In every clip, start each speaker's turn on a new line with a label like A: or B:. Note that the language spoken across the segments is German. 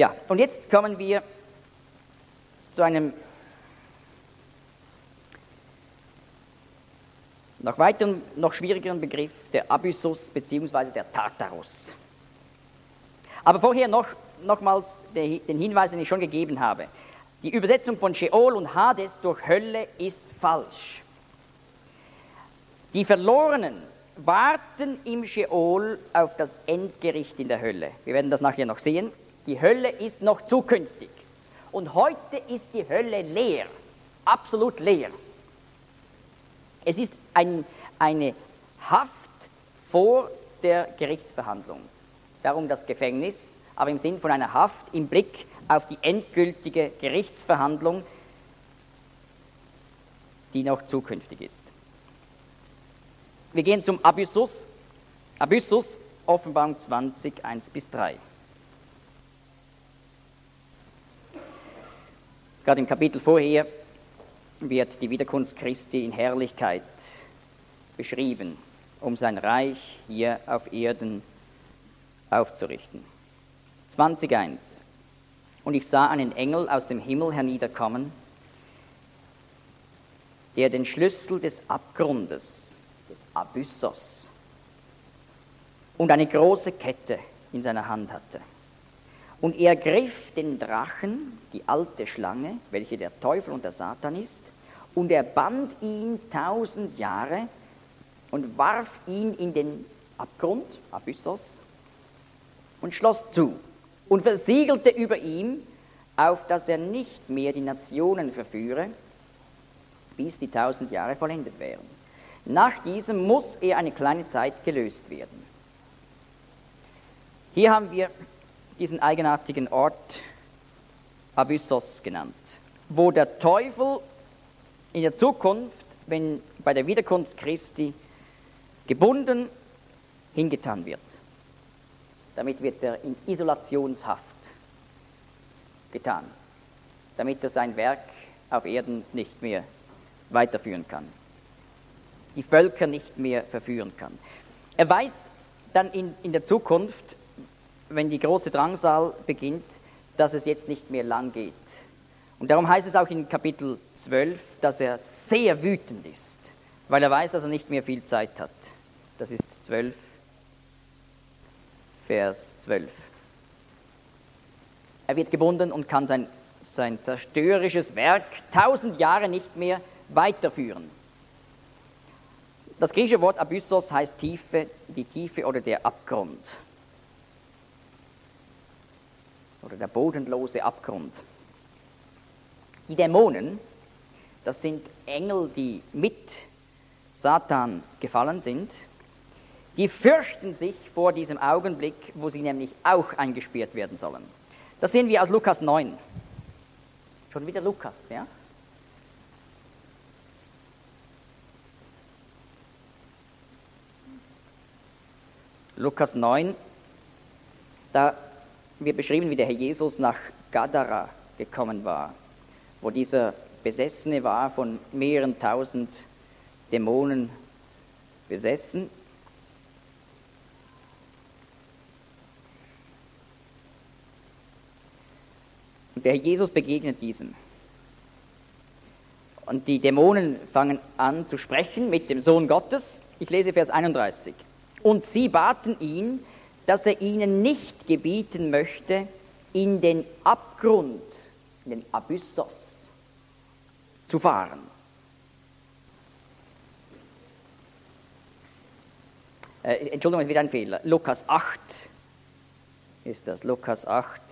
A: Ja, und jetzt kommen wir zu einem noch weiteren, noch schwierigeren Begriff, der Abyssus bzw. der Tartarus. Aber vorher nochmals den Hinweis, den ich schon gegeben habe. Die Übersetzung von Sheol und Hades durch Hölle ist falsch. Die Verlorenen warten im Sheol auf das Endgericht in der Hölle. Wir werden das nachher noch sehen. Die Hölle ist noch zukünftig. Und heute ist die Hölle leer, absolut leer. Es ist eine Haft vor der Gerichtsverhandlung. Darum das Gefängnis, aber im Sinn von einer Haft im Blick auf die endgültige Gerichtsverhandlung, die noch zukünftig ist. Wir gehen zum Abyssus. Abyssus, Offenbarung 20, 1-3. Gerade im Kapitel vorher wird die Wiederkunft Christi in Herrlichkeit beschrieben, um sein Reich hier auf Erden aufzurichten. 20,1. Und ich sah einen Engel aus dem Himmel herniederkommen, der den Schlüssel des Abgrundes, des Abyssos, und eine große Kette in seiner Hand hatte. Und er griff den Drachen, die alte Schlange, welche der Teufel und der Satan ist, und er band ihn 1000 Jahre und warf ihn in den Abgrund, Abyssos, und schloss zu und versiegelte über ihm, auf dass er nicht mehr die Nationen verführe, bis die 1000 Jahre vollendet wären. Nach diesem muss er eine kleine Zeit gelöst werden. Hier haben wir diesen eigenartigen Ort Abyssos genannt, wo der Teufel in der Zukunft, wenn bei der Wiederkunft Christi gebunden, hingetan wird. Damit wird er in Isolationshaft getan, damit er sein Werk auf Erden nicht mehr weiterführen kann, die Völker nicht mehr verführen kann. Er weiß dann in der Zukunft, wenn die große Drangsal beginnt, dass es jetzt nicht mehr lang geht. Und darum heißt es auch in Kapitel 12, dass er sehr wütend ist, weil er weiß, dass er nicht mehr viel Zeit hat. Das ist 12, Vers 12. Er wird gebunden und kann sein zerstörerisches Werk 1000 Jahre nicht mehr weiterführen. Das griechische Wort Abyssos heißt Tiefe, die Tiefe oder der Abgrund. Oder der bodenlose Abgrund. Die Dämonen, das sind Engel, die mit Satan gefallen sind, die fürchten sich vor diesem Augenblick, wo sie nämlich auch eingesperrt werden sollen. Das sehen wir aus Lukas 9. Schon wieder Lukas, ja? Lukas 9, da wird beschrieben, wie der Herr Jesus nach Gadara gekommen war, wo dieser Besessene war, von mehreren tausend Dämonen besessen. Und der Herr Jesus begegnet diesem. Und die Dämonen fangen an zu sprechen mit dem Sohn Gottes. Ich lese Vers 31. Und sie baten ihn, dass er ihnen nicht gebieten möchte, in den Abgrund, in den Abyssos, zu fahren. Entschuldigung, wieder ein Fehler. Lukas 8 ist das, Lukas 8.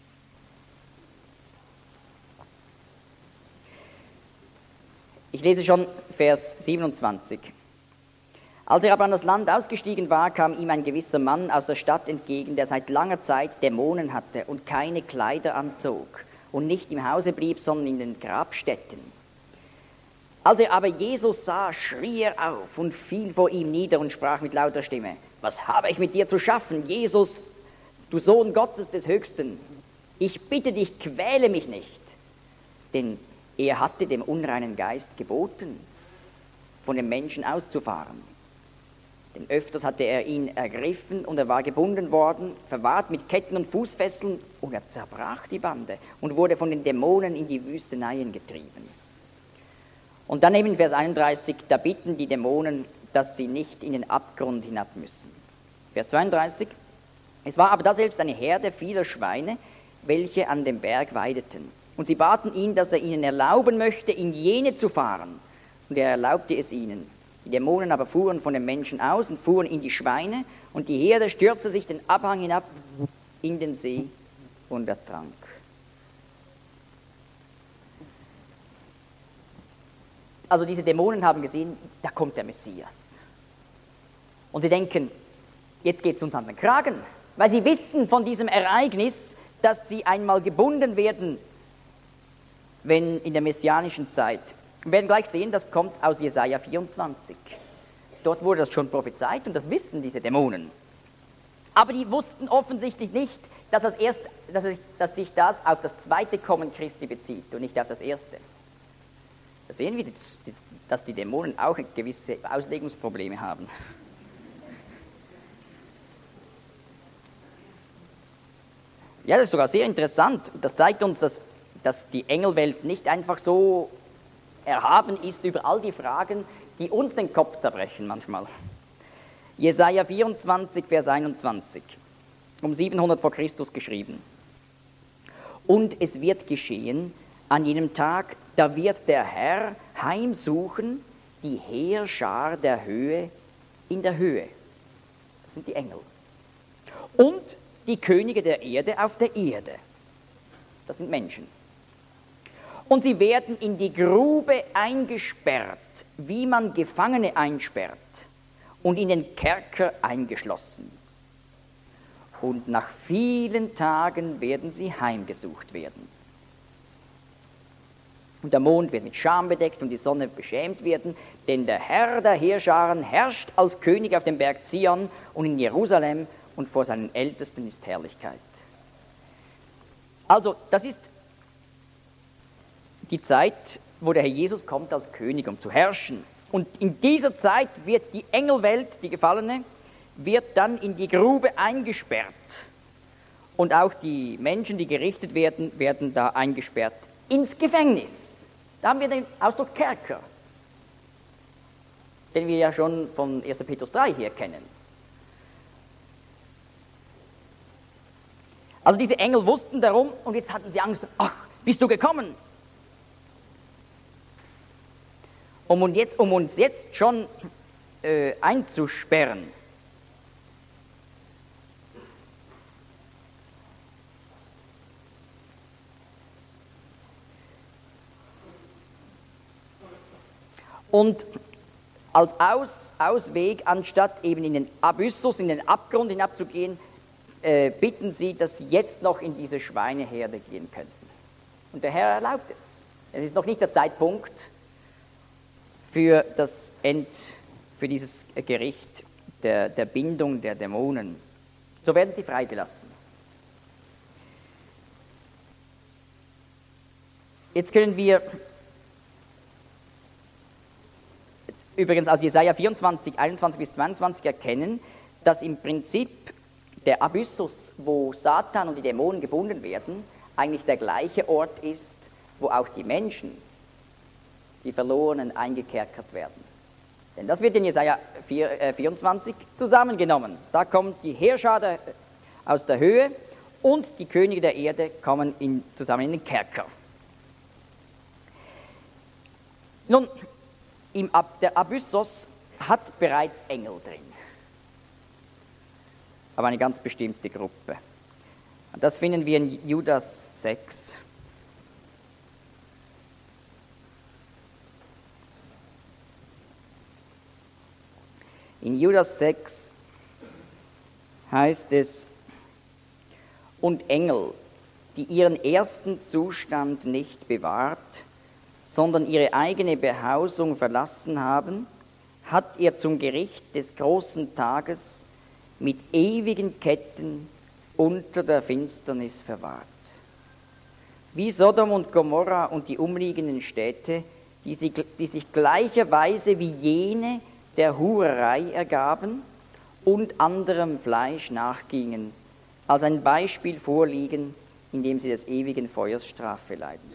A: Ich lese schon Vers 27. Als er aber an das Land ausgestiegen war, kam ihm ein gewisser Mann aus der Stadt entgegen, der seit langer Zeit Dämonen hatte und keine Kleider anzog und nicht im Hause blieb, sondern in den Grabstätten. Als er aber Jesus sah, schrie er auf und fiel vor ihm nieder und sprach mit lauter Stimme: Was habe ich mit dir zu schaffen, Jesus, du Sohn Gottes des Höchsten? Ich bitte dich, quäle mich nicht. Denn er hatte dem unreinen Geist geboten, von dem Menschen auszufahren. Denn öfters hatte er ihn ergriffen und er war gebunden worden, verwahrt mit Ketten und Fußfesseln, und er zerbrach die Bande und wurde von den Dämonen in die Wüsteneien getrieben. Und dann eben in Vers 31, da bitten die Dämonen, dass sie nicht in den Abgrund hinab müssen. Vers 32, es war aber daselbst eine Herde vieler Schweine, welche an dem Berg weideten. Und sie baten ihn, dass er ihnen erlauben möchte, in jene zu fahren. Und er erlaubte es ihnen. Die Dämonen aber fuhren von den Menschen aus und fuhren in die Schweine, und die Herde stürzte sich den Abhang hinab in den See und ertrank. Also diese Dämonen haben gesehen, da kommt der Messias. Und sie denken, jetzt geht es uns an den Kragen, weil sie wissen von diesem Ereignis, dass sie einmal gebunden werden, wenn in der messianischen Zeit. Wir werden gleich sehen, das kommt aus Jesaja 24. Dort wurde das schon prophezeit und das wissen diese Dämonen. Aber die wussten offensichtlich nicht, dass sich das auf das zweite Kommen Christi bezieht und nicht auf das erste. Da sehen wir, dass die Dämonen auch gewisse Auslegungsprobleme haben. Ja, das ist sogar sehr interessant. Das zeigt uns, dass die Engelwelt nicht einfach so erhaben ist über all die Fragen, die uns den Kopf zerbrechen manchmal. Jesaja 24, Vers 21, um 700 vor Christus geschrieben. Und es wird geschehen, an jenem Tag, da wird der Herr heimsuchen, die Heerschar der Höhe in der Höhe. Das sind die Engel. Und die Könige der Erde auf der Erde. Das sind Menschen. Und sie werden in die Grube eingesperrt, wie man Gefangene einsperrt, und in den Kerker eingeschlossen. Und nach vielen Tagen werden sie heimgesucht werden. Und der Mond wird mit Scham bedeckt und die Sonne beschämt werden, denn der Herr der Heerscharen herrscht als König auf dem Berg Zion und in Jerusalem, und vor seinen Ältesten ist Herrlichkeit. Also, das ist die Zeit, wo der Herr Jesus kommt als König, um zu herrschen. Und in dieser Zeit wird die Engelwelt, die Gefallene, wird dann in die Grube eingesperrt. Und auch die Menschen, die gerichtet werden, werden da eingesperrt ins Gefängnis. Da haben wir den Ausdruck Kerker, den wir ja schon von 1. Petrus 3 hier kennen. Also diese Engel wussten darum und jetzt hatten sie Angst. Ach, bist du gekommen? Um uns jetzt schon einzusperren. Und als Ausweg, anstatt eben in den Abyssus, in den Abgrund hinabzugehen, bitten sie, dass sie jetzt noch in diese Schweineherde gehen könnten. Und der Herr erlaubt es. Es ist noch nicht der Zeitpunkt für dieses Gericht der Bindung der Dämonen. So werden sie freigelassen. Jetzt können wir übrigens aus Jesaja 24, 21 bis 22 erkennen, dass im Prinzip der Abyssus, wo Satan und die Dämonen gebunden werden, eigentlich der gleiche Ort ist, wo auch die Menschen, die Verlorenen, eingekerkert werden. Denn das wird in Jesaja 24 zusammengenommen. Da kommt die Heerschar aus der Höhe und die Könige der Erde kommen zusammen in den Kerker. Nun, der Abyssos hat bereits Engel drin. Aber eine ganz bestimmte Gruppe. Und das finden wir in Judas 6. In Judas 6 heißt es, und Engel, die ihren ersten Zustand nicht bewahrt, sondern ihre eigene Behausung verlassen haben, hat er zum Gericht des großen Tages mit ewigen Ketten unter der Finsternis verwahrt. Wie Sodom und Gomorra und die umliegenden Städte, die sich gleicherweise wie jene der Hurerei ergaben und anderem Fleisch nachgingen, als ein Beispiel vorliegen, in dem sie des ewigen Feuers Strafe leiden.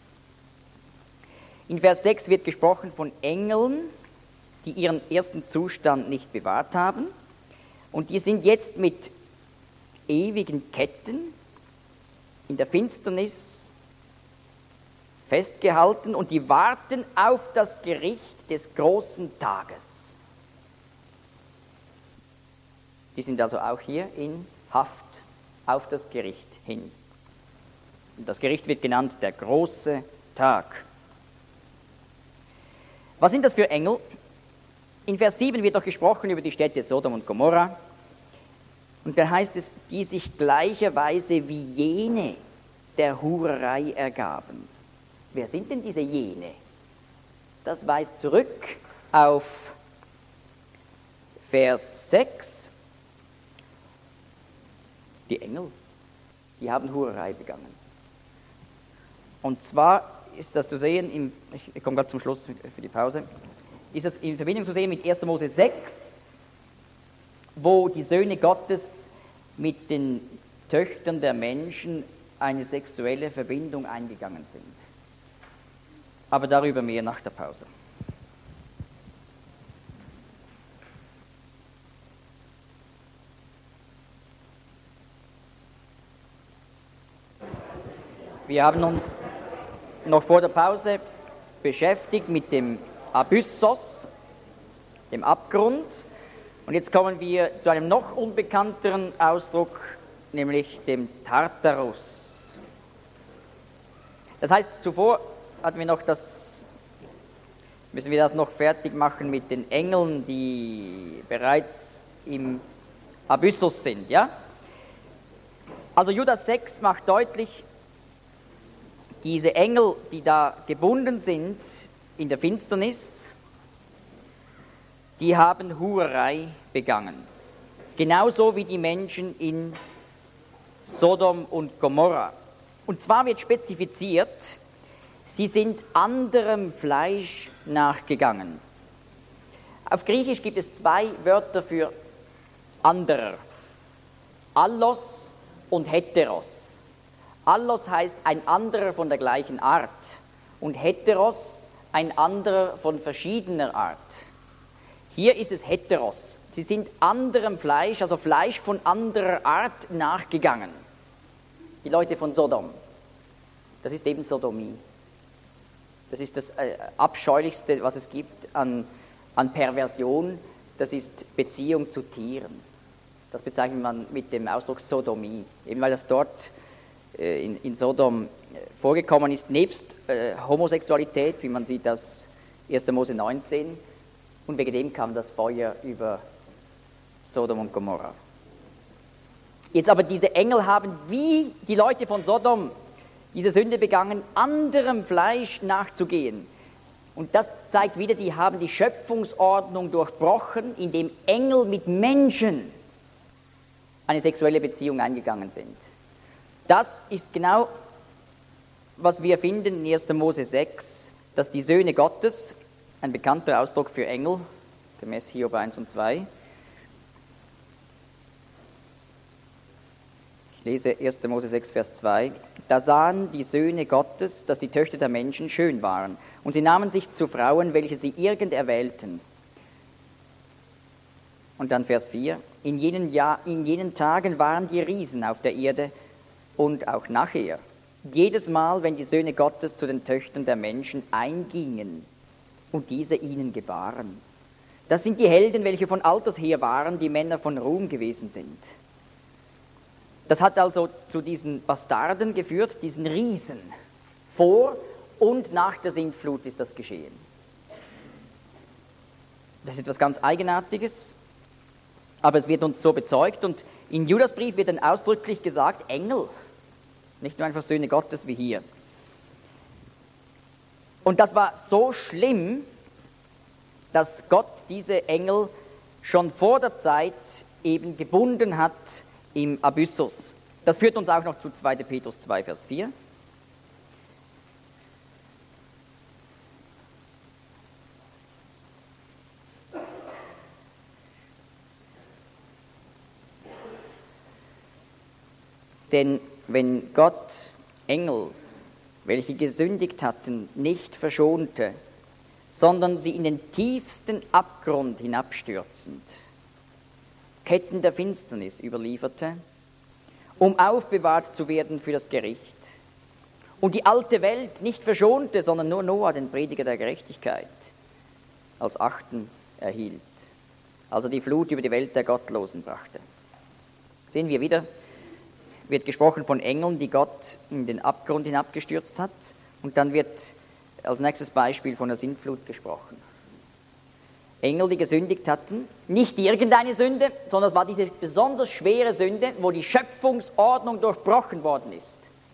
A: In Vers 6 wird gesprochen von Engeln, die ihren ersten Zustand nicht bewahrt haben, und die sind jetzt mit ewigen Ketten in der Finsternis festgehalten und die warten auf das Gericht des großen Tages. Die sind also auch hier in Haft auf das Gericht hin. Und das Gericht wird genannt der große Tag. Was sind das für Engel? In Vers 7 wird doch gesprochen über die Städte Sodom und Gomorra. Und da heißt es, die sich gleicherweise wie jene der Hurerei ergaben. Wer sind denn diese jene? Das weist zurück auf Vers 6. Die Engel, die haben Hurerei begangen. Und zwar ist das zu sehen, ich komme gerade zum Schluss für die Pause, ist das in Verbindung zu sehen mit 1. Mose 6, wo die Söhne Gottes mit den Töchtern der Menschen eine sexuelle Verbindung eingegangen sind. Aber darüber mehr nach der Pause. Wir haben uns noch vor der Pause beschäftigt mit dem Abyssos, dem Abgrund. Und jetzt kommen wir zu einem noch unbekannteren Ausdruck, nämlich dem Tartarus. Das heißt, zuvor hatten wir noch müssen wir das noch fertig machen mit den Engeln, die bereits im Abyssos sind, ja? Also Judas 6 macht deutlich, diese Engel, die da gebunden sind in der Finsternis, die haben Hurerei begangen. Genauso wie die Menschen in Sodom und Gomorra. Und zwar wird spezifiziert, sie sind anderem Fleisch nachgegangen. Auf Griechisch gibt es zwei Wörter für anderer. Allos und heteros. Allos heißt ein anderer von der gleichen Art und heteros ein anderer von verschiedener Art. Hier ist es heteros. Sie sind anderem Fleisch, also Fleisch von anderer Art nachgegangen. Die Leute von Sodom. Das ist eben Sodomie. Das ist das Abscheulichste, was es gibt an Perversion. Das ist Beziehung zu Tieren. Das bezeichnet man mit dem Ausdruck Sodomie. Eben weil das dort in Sodom vorgekommen ist, nebst Homosexualität, wie man sieht aus 1. Mose 19, und wegen dem kam das Feuer über Sodom und Gomorra. Jetzt aber diese Engel haben, wie die Leute von Sodom, diese Sünde begangen, anderem Fleisch nachzugehen. Und das zeigt wieder, die haben die Schöpfungsordnung durchbrochen, indem Engel mit Menschen eine sexuelle Beziehung eingegangen sind. Das ist genau, was wir finden in 1. Mose 6, dass die Söhne Gottes, ein bekannter Ausdruck für Engel, gemäß Hiob 1 und 2. Ich lese 1. Mose 6, Vers 2. Da sahen die Söhne Gottes, dass die Töchter der Menschen schön waren, und sie nahmen sich zu Frauen, welche sie irgend erwählten. Und dann Vers 4. In jenen Tagen waren die Riesen auf der Erde, und auch nachher, jedes Mal, wenn die Söhne Gottes zu den Töchtern der Menschen eingingen und diese ihnen gebaren. Das sind die Helden, welche von alters her waren, die Männer von Ruhm gewesen sind. Das hat also zu diesen Bastarden geführt, diesen Riesen. Vor und nach der Sintflut ist das geschehen. Das ist etwas ganz Eigenartiges, aber es wird uns so bezeugt, und in Judasbrief wird dann ausdrücklich gesagt, Engel, nicht nur einfach Söhne Gottes wie hier. Und das war so schlimm, dass Gott diese Engel schon vor der Zeit eben gebunden hat im Abyssos. Das führt uns auch noch zu 2. Petrus 2, Vers 4. Denn wenn Gott Engel, welche gesündigt hatten, nicht verschonte, sondern sie in den tiefsten Abgrund hinabstürzend, Ketten der Finsternis überlieferte, um aufbewahrt zu werden für das Gericht, und die alte Welt nicht verschonte, sondern nur Noah, den Prediger der Gerechtigkeit, als Achten erhielt, also die Flut über die Welt der Gottlosen brachte. Sehen wir wieder, wird gesprochen von Engeln, die Gott in den Abgrund hinabgestürzt hat, und dann wird als nächstes Beispiel von der Sintflut gesprochen. Engel, die gesündigt hatten, nicht irgendeine Sünde, sondern es war diese besonders schwere Sünde, wo die Schöpfungsordnung durchbrochen worden ist.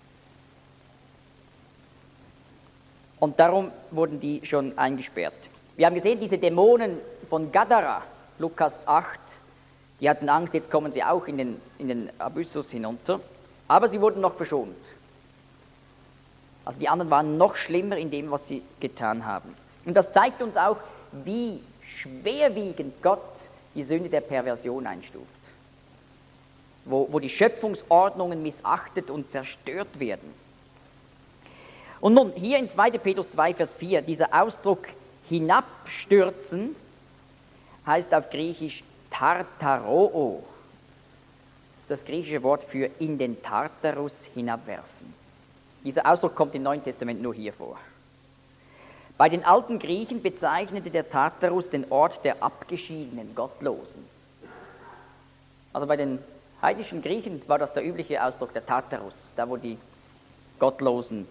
A: Und darum wurden die schon eingesperrt. Wir haben gesehen, diese Dämonen von Gadara, Lukas 8, die hatten Angst, jetzt kommen sie auch in den Abyssus hinunter, aber sie wurden noch verschont. Also die anderen waren noch schlimmer in dem, was sie getan haben. Und das zeigt uns auch, wie schwerwiegend Gott die Sünde der Perversion einstuft. Wo die Schöpfungsordnungen missachtet und zerstört werden. Und nun, hier in 2. Petrus 2, Vers 4, dieser Ausdruck hinabstürzen heißt auf Griechisch Tartaroo. Das ist das griechische Wort für in den Tartarus hinabwerfen. Dieser Ausdruck kommt im Neuen Testament nur hier vor. Bei den alten Griechen bezeichnete der Tartarus den Ort der abgeschiedenen Gottlosen. Also bei den heidnischen Griechen war das der übliche Ausdruck, der Tartarus, da wo die Gottlosen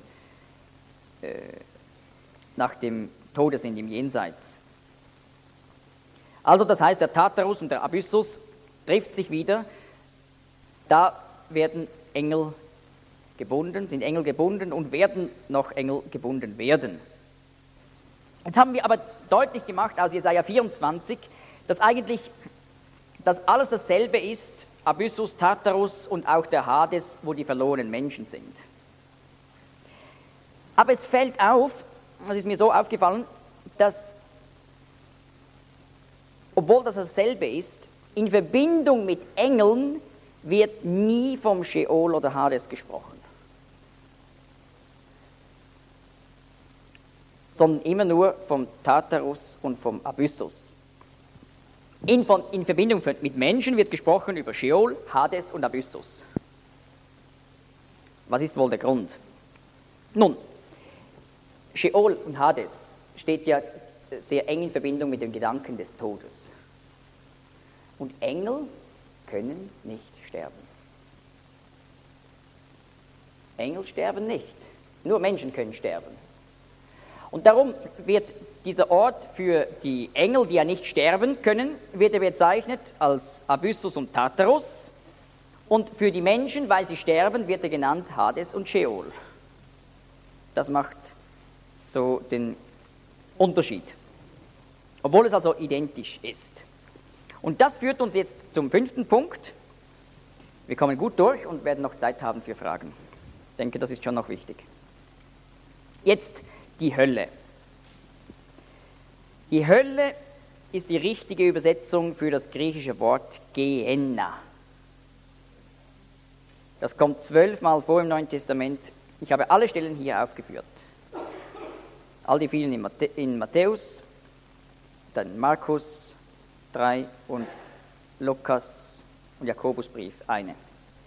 A: nach dem Tode sind, im Jenseits. Also das heißt, der Tartarus und der Abyssus trifft sich wieder, da werden Engel gebunden, sind Engel gebunden und werden noch Engel gebunden werden. Jetzt haben wir aber deutlich gemacht aus Jesaja 24, dass eigentlich das alles dasselbe ist, Abyssus, Tartarus und auch der Hades, wo die verlorenen Menschen sind. Aber es fällt auf, das ist mir so aufgefallen, dass, obwohl das dasselbe ist, in Verbindung mit Engeln wird nie vom Scheol oder Hades gesprochen, sondern immer nur vom Tartarus und vom Abyssus. In Verbindung mit Menschen wird gesprochen über Scheol, Hades und Abyssus. Was ist wohl der Grund? Nun, Scheol und Hades steht ja sehr eng in Verbindung mit dem Gedanken des Todes. Und Engel können nicht sterben. Engel sterben nicht, nur Menschen können sterben. Und darum wird dieser Ort für die Engel, die ja nicht sterben können, wird er bezeichnet als Abyssus und Tartarus. Und für die Menschen, weil sie sterben, wird er genannt Hades und Scheol. Das macht so den Unterschied, obwohl es also identisch ist. Und das führt uns jetzt zum 5. Punkt. Wir kommen gut durch und werden noch Zeit haben für Fragen. Ich denke, das ist schon noch wichtig. Jetzt die Hölle. Die Hölle ist die richtige Übersetzung für das griechische Wort Gehenna. Das kommt 12 Mal vor im Neuen Testament. Ich habe alle Stellen hier aufgeführt. All die vielen in Matthäus, dann Markus 3 und Lukas und Jakobusbrief eine.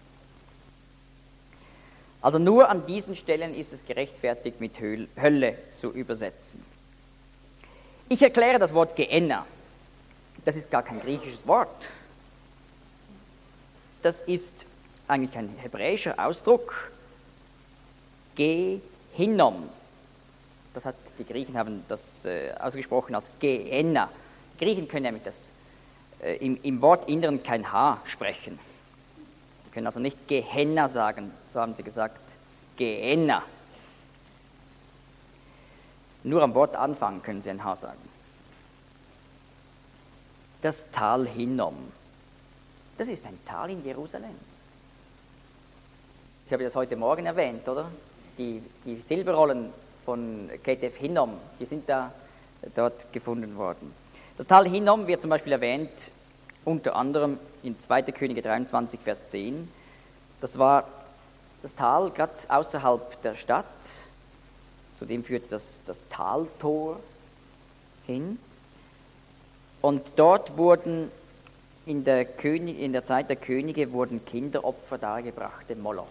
A: Also nur an diesen Stellen ist es gerechtfertigt, mit Hölle zu übersetzen. Ich erkläre das Wort Gehenna. Das ist gar kein griechisches Wort. Das ist eigentlich ein hebräischer Ausdruck. Gehinnom. Die Griechen haben das ausgesprochen als Gehenna. Die Griechen können nämlich im Wortinneren kein H sprechen. Sie können also nicht Gehenna sagen, so haben sie gesagt, Gehenna. Nur am Wortanfang können sie ein H sagen. Das Tal Hinnom, das ist ein Tal in Jerusalem. Ich habe das heute Morgen erwähnt, oder? Die Silberrollen von Ketef Hinnom, die sind dort gefunden worden. Das Tal Hinnom wird zum Beispiel erwähnt, unter anderem in 2. Könige 23, Vers 10. Das war das Tal gerade außerhalb der Stadt. Zudem führt das Taltor hin. Und dort wurden in der Zeit der Könige wurden Kinderopfer dargebracht, dem Moloch.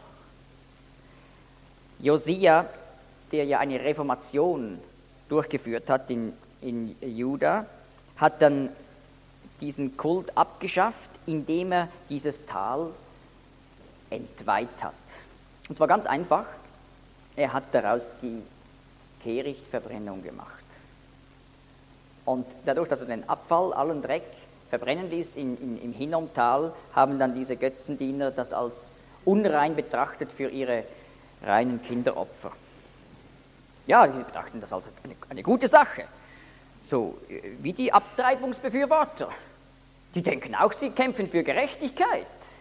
A: Josia, der ja eine Reformation durchgeführt hat in Juda, hat dann diesen Kult abgeschafft, indem er dieses Tal entweiht hat. Und zwar ganz einfach, er hat daraus die Kehrichtverbrennung gemacht. Und dadurch, dass er den Abfall, allen Dreck verbrennen ließ im Hinnomtal, haben dann diese Götzendiener das als unrein betrachtet für ihre reinen Kinderopfer. Ja, sie betrachten das als eine gute Sache. So wie die Abtreibungsbefürworter. Die denken auch, sie kämpfen für Gerechtigkeit.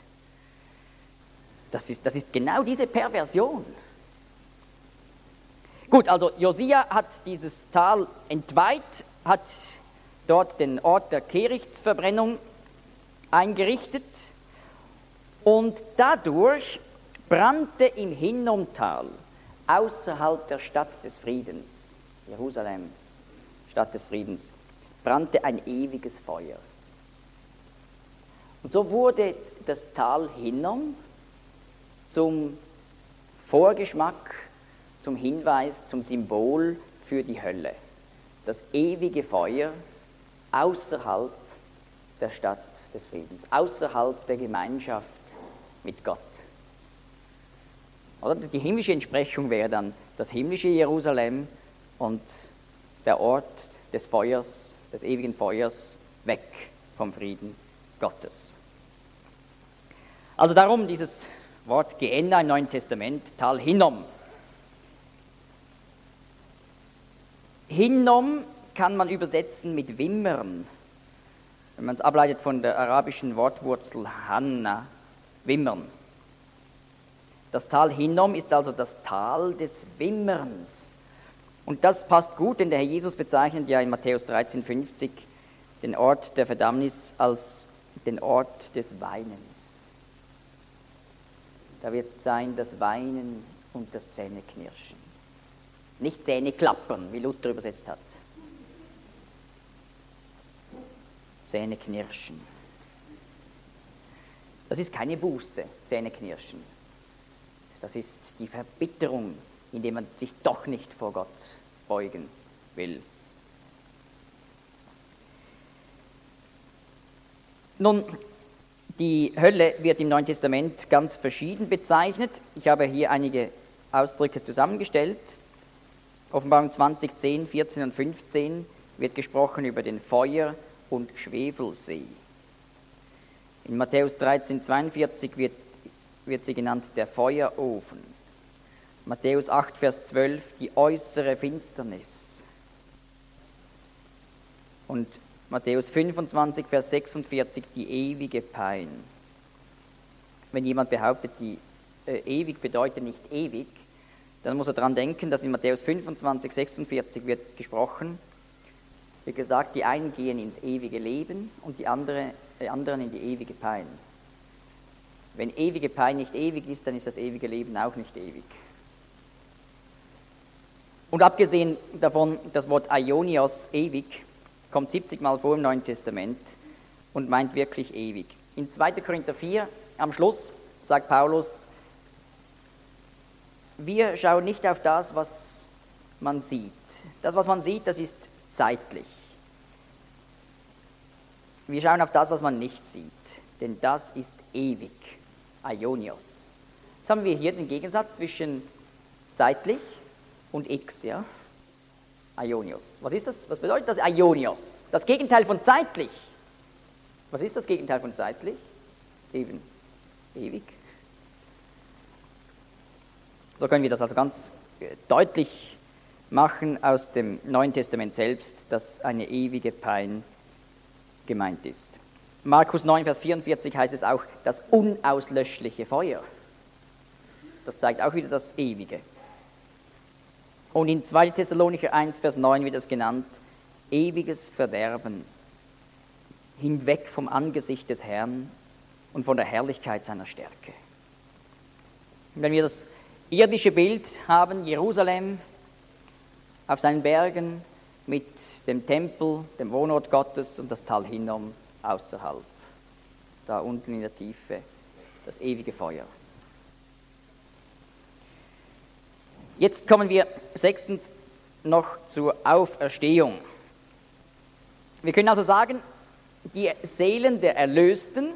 A: Das ist genau diese Perversion. Gut, also Josia hat dieses Tal entweiht, hat dort den Ort der Kehrichtverbrennung eingerichtet und dadurch brannte im Hinnomtal außerhalb der Stadt des Friedens, Jerusalem, Stadt des Friedens, brannte ein ewiges Feuer. Und so wurde das Tal Hinnom zum Vorgeschmack, zum Hinweis, zum Symbol für die Hölle. Das ewige Feuer außerhalb der Stadt des Friedens, außerhalb der Gemeinschaft mit Gott. Oder die himmlische Entsprechung wäre dann das himmlische Jerusalem und der Ort des Feuers, des ewigen Feuers, weg vom Frieden Gottes. Also darum dieses Wort Gehenna im Neuen Testament, Tal Hinnom. Hinnom kann man übersetzen mit Wimmern, wenn man es ableitet von der arabischen Wortwurzel Hanna, Wimmern. Das Tal Hinnom ist also das Tal des Wimmerns. Und das passt gut, denn der Herr Jesus bezeichnet ja in Matthäus 13,50 den Ort der Verdammnis als den Ort des Weinens. Da wird sein das Weinen und das Zähneknirschen. Nicht Zähneklappern, wie Luther übersetzt hat. Zähneknirschen. Das ist keine Buße, Zähneknirschen. Das ist die Verbitterung, indem man sich doch nicht vor Gott beugen will. Nun, die Hölle wird im Neuen Testament ganz verschieden bezeichnet. Ich habe hier einige Ausdrücke zusammengestellt. Offenbarung 20, 10, 14 und 15 wird gesprochen über den Feuer- und Schwefelsee. In Matthäus 13, 42 wird sie genannt der Feuerofen. Matthäus 8, Vers 12 die äußere Finsternis. Und Matthäus 25, Vers 46 die ewige Pein. Wenn jemand behauptet, die ewig bedeutet nicht ewig, dann muss er daran denken, dass in Matthäus 25, 46 wird gesprochen, wird gesagt, die einen gehen ins ewige Leben und die anderen in die ewige Pein. Wenn ewige Pein nicht ewig ist, dann ist das ewige Leben auch nicht ewig. Und abgesehen davon, das Wort Aionios, ewig, kommt 70 Mal vor im Neuen Testament und meint wirklich ewig. In 2. Korinther 4, am Schluss, sagt Paulus, wir schauen nicht auf das, was man sieht. Das, was man sieht, das ist zeitlich. Wir schauen auf das, was man nicht sieht, denn das ist ewig. Aionios. Jetzt haben wir hier den Gegensatz zwischen zeitlich und x, ja? Aionios. Was ist das? Was bedeutet das Aionios? Das Gegenteil von zeitlich. Was ist das Gegenteil von zeitlich? Eben ewig. So können wir das also ganz deutlich machen aus dem Neuen Testament selbst, dass eine ewige Pein gemeint ist. Markus 9, Vers 44 heißt es auch das unauslöschliche Feuer. Das zeigt auch wieder das Ewige. Und in 2. Thessalonicher 1, Vers 9 wird es genannt, ewiges Verderben, hinweg vom Angesicht des Herrn und von der Herrlichkeit seiner Stärke. Wenn wir das irdische Bild haben, Jerusalem auf seinen Bergen mit dem Tempel, dem Wohnort Gottes und das Tal Hinnom außerhalb, da unten in der Tiefe, das ewige Feuer. Jetzt kommen wir sechstens noch zur Auferstehung. Wir können also sagen, die Seelen der Erlösten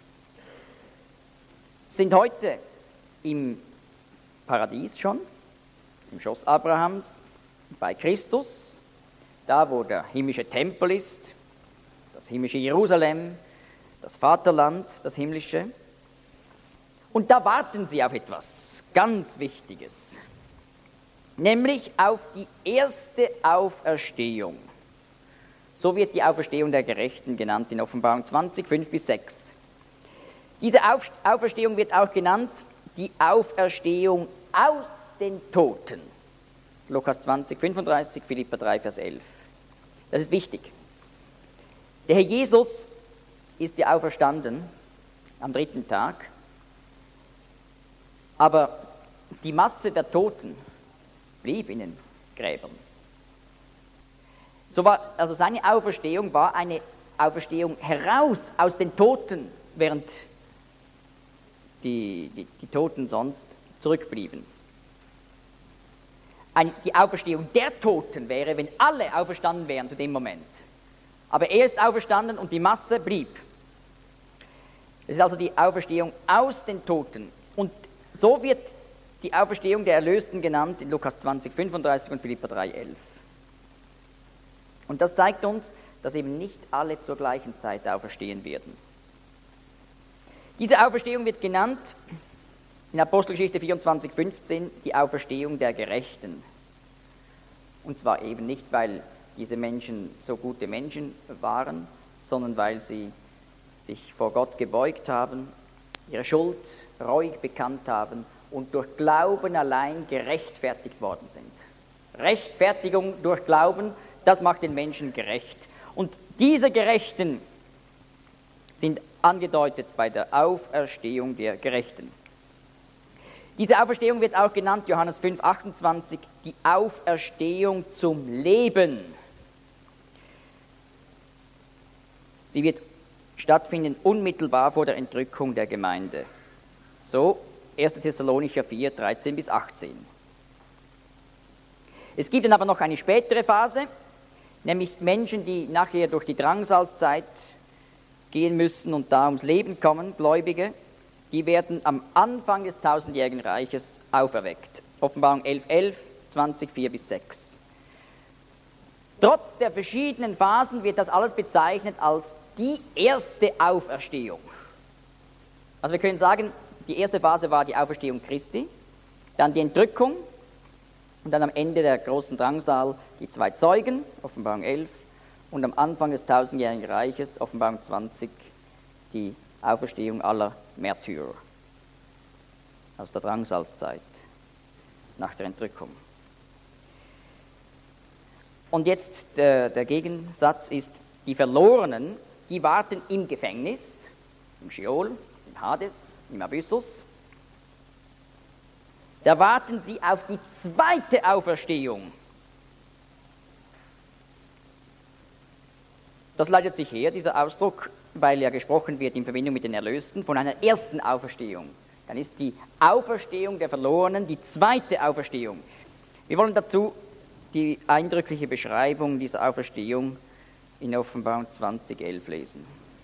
A: sind heute im Paradies schon, im Schoß Abrahams, bei Christus, da wo der himmlische Tempel ist, das himmlische Jerusalem, das Vaterland, das himmlische. Und da warten sie auf etwas ganz Wichtiges, nämlich auf die erste Auferstehung. So wird die Auferstehung der Gerechten genannt in Offenbarung 20, 5 bis 6. Diese Auferstehung wird auch genannt die Auferstehung aus den Toten. Lukas 20, 35, Philipper 3, Vers 11. Das ist wichtig. Der Herr Jesus ist ja auferstanden am 3. Tag, aber die Masse der Toten blieb in den Gräbern. Also seine Auferstehung war eine Auferstehung heraus aus den Toten, während die Toten sonst zurückblieben. Die Auferstehung der Toten wäre, wenn alle auferstanden wären zu dem Moment. Aber er ist auferstanden und die Masse blieb. Es ist also die Auferstehung aus den Toten. Und so wird die Auferstehung der Erlösten genannt in Lukas 20, 35 und Philipper 3, 11. Und das zeigt uns, dass eben nicht alle zur gleichen Zeit auferstehen werden. Diese Auferstehung wird genannt in Apostelgeschichte 24, 15 die Auferstehung der Gerechten. Und zwar eben nicht, weil diese Menschen so gute Menschen waren, sondern weil sie sich vor Gott gebeugt haben, ihre Schuld reuig bekannt haben und durch Glauben allein gerechtfertigt worden sind. Rechtfertigung durch Glauben, das macht den Menschen gerecht. Und diese Gerechten sind angedeutet bei der Auferstehung der Gerechten. Diese Auferstehung wird auch genannt, Johannes 5, 28, die Auferstehung zum Leben. Sie wird stattfinden unmittelbar vor der Entrückung der Gemeinde. So 1. Thessalonicher 4, 13 bis 18. Es gibt dann aber noch eine spätere Phase, nämlich Menschen, die nachher durch die Drangsalzzeit gehen müssen und da ums Leben kommen, Gläubige, die werden am Anfang des tausendjährigen Reiches auferweckt. Offenbarung 11, 11, 20, 4 bis 6. Trotz der verschiedenen Phasen wird das alles bezeichnet als die erste Auferstehung. Also wir können sagen, die erste Phase war die Auferstehung Christi, dann die Entrückung und dann am Ende der großen Drangsal die zwei Zeugen, Offenbarung 11, und am Anfang des tausendjährigen Reiches, Offenbarung 20, die Auferstehung aller Märtyrer aus der Drangsalzzeit nach der Entrückung. Und jetzt der Gegensatz ist, die Verlorenen, die warten im Gefängnis, im Scheol, im Hades, im Abyssus. Da warten sie auf die zweite Auferstehung. Das leitet sich her, dieser Ausdruck, weil ja gesprochen wird in Verbindung mit den Erlösten von einer ersten Auferstehung. Dann ist die Auferstehung der Verlorenen die zweite Auferstehung. Wir wollen dazu die eindrückliche Beschreibung dieser Auferstehung in Offenbarung 20, 11 lesen.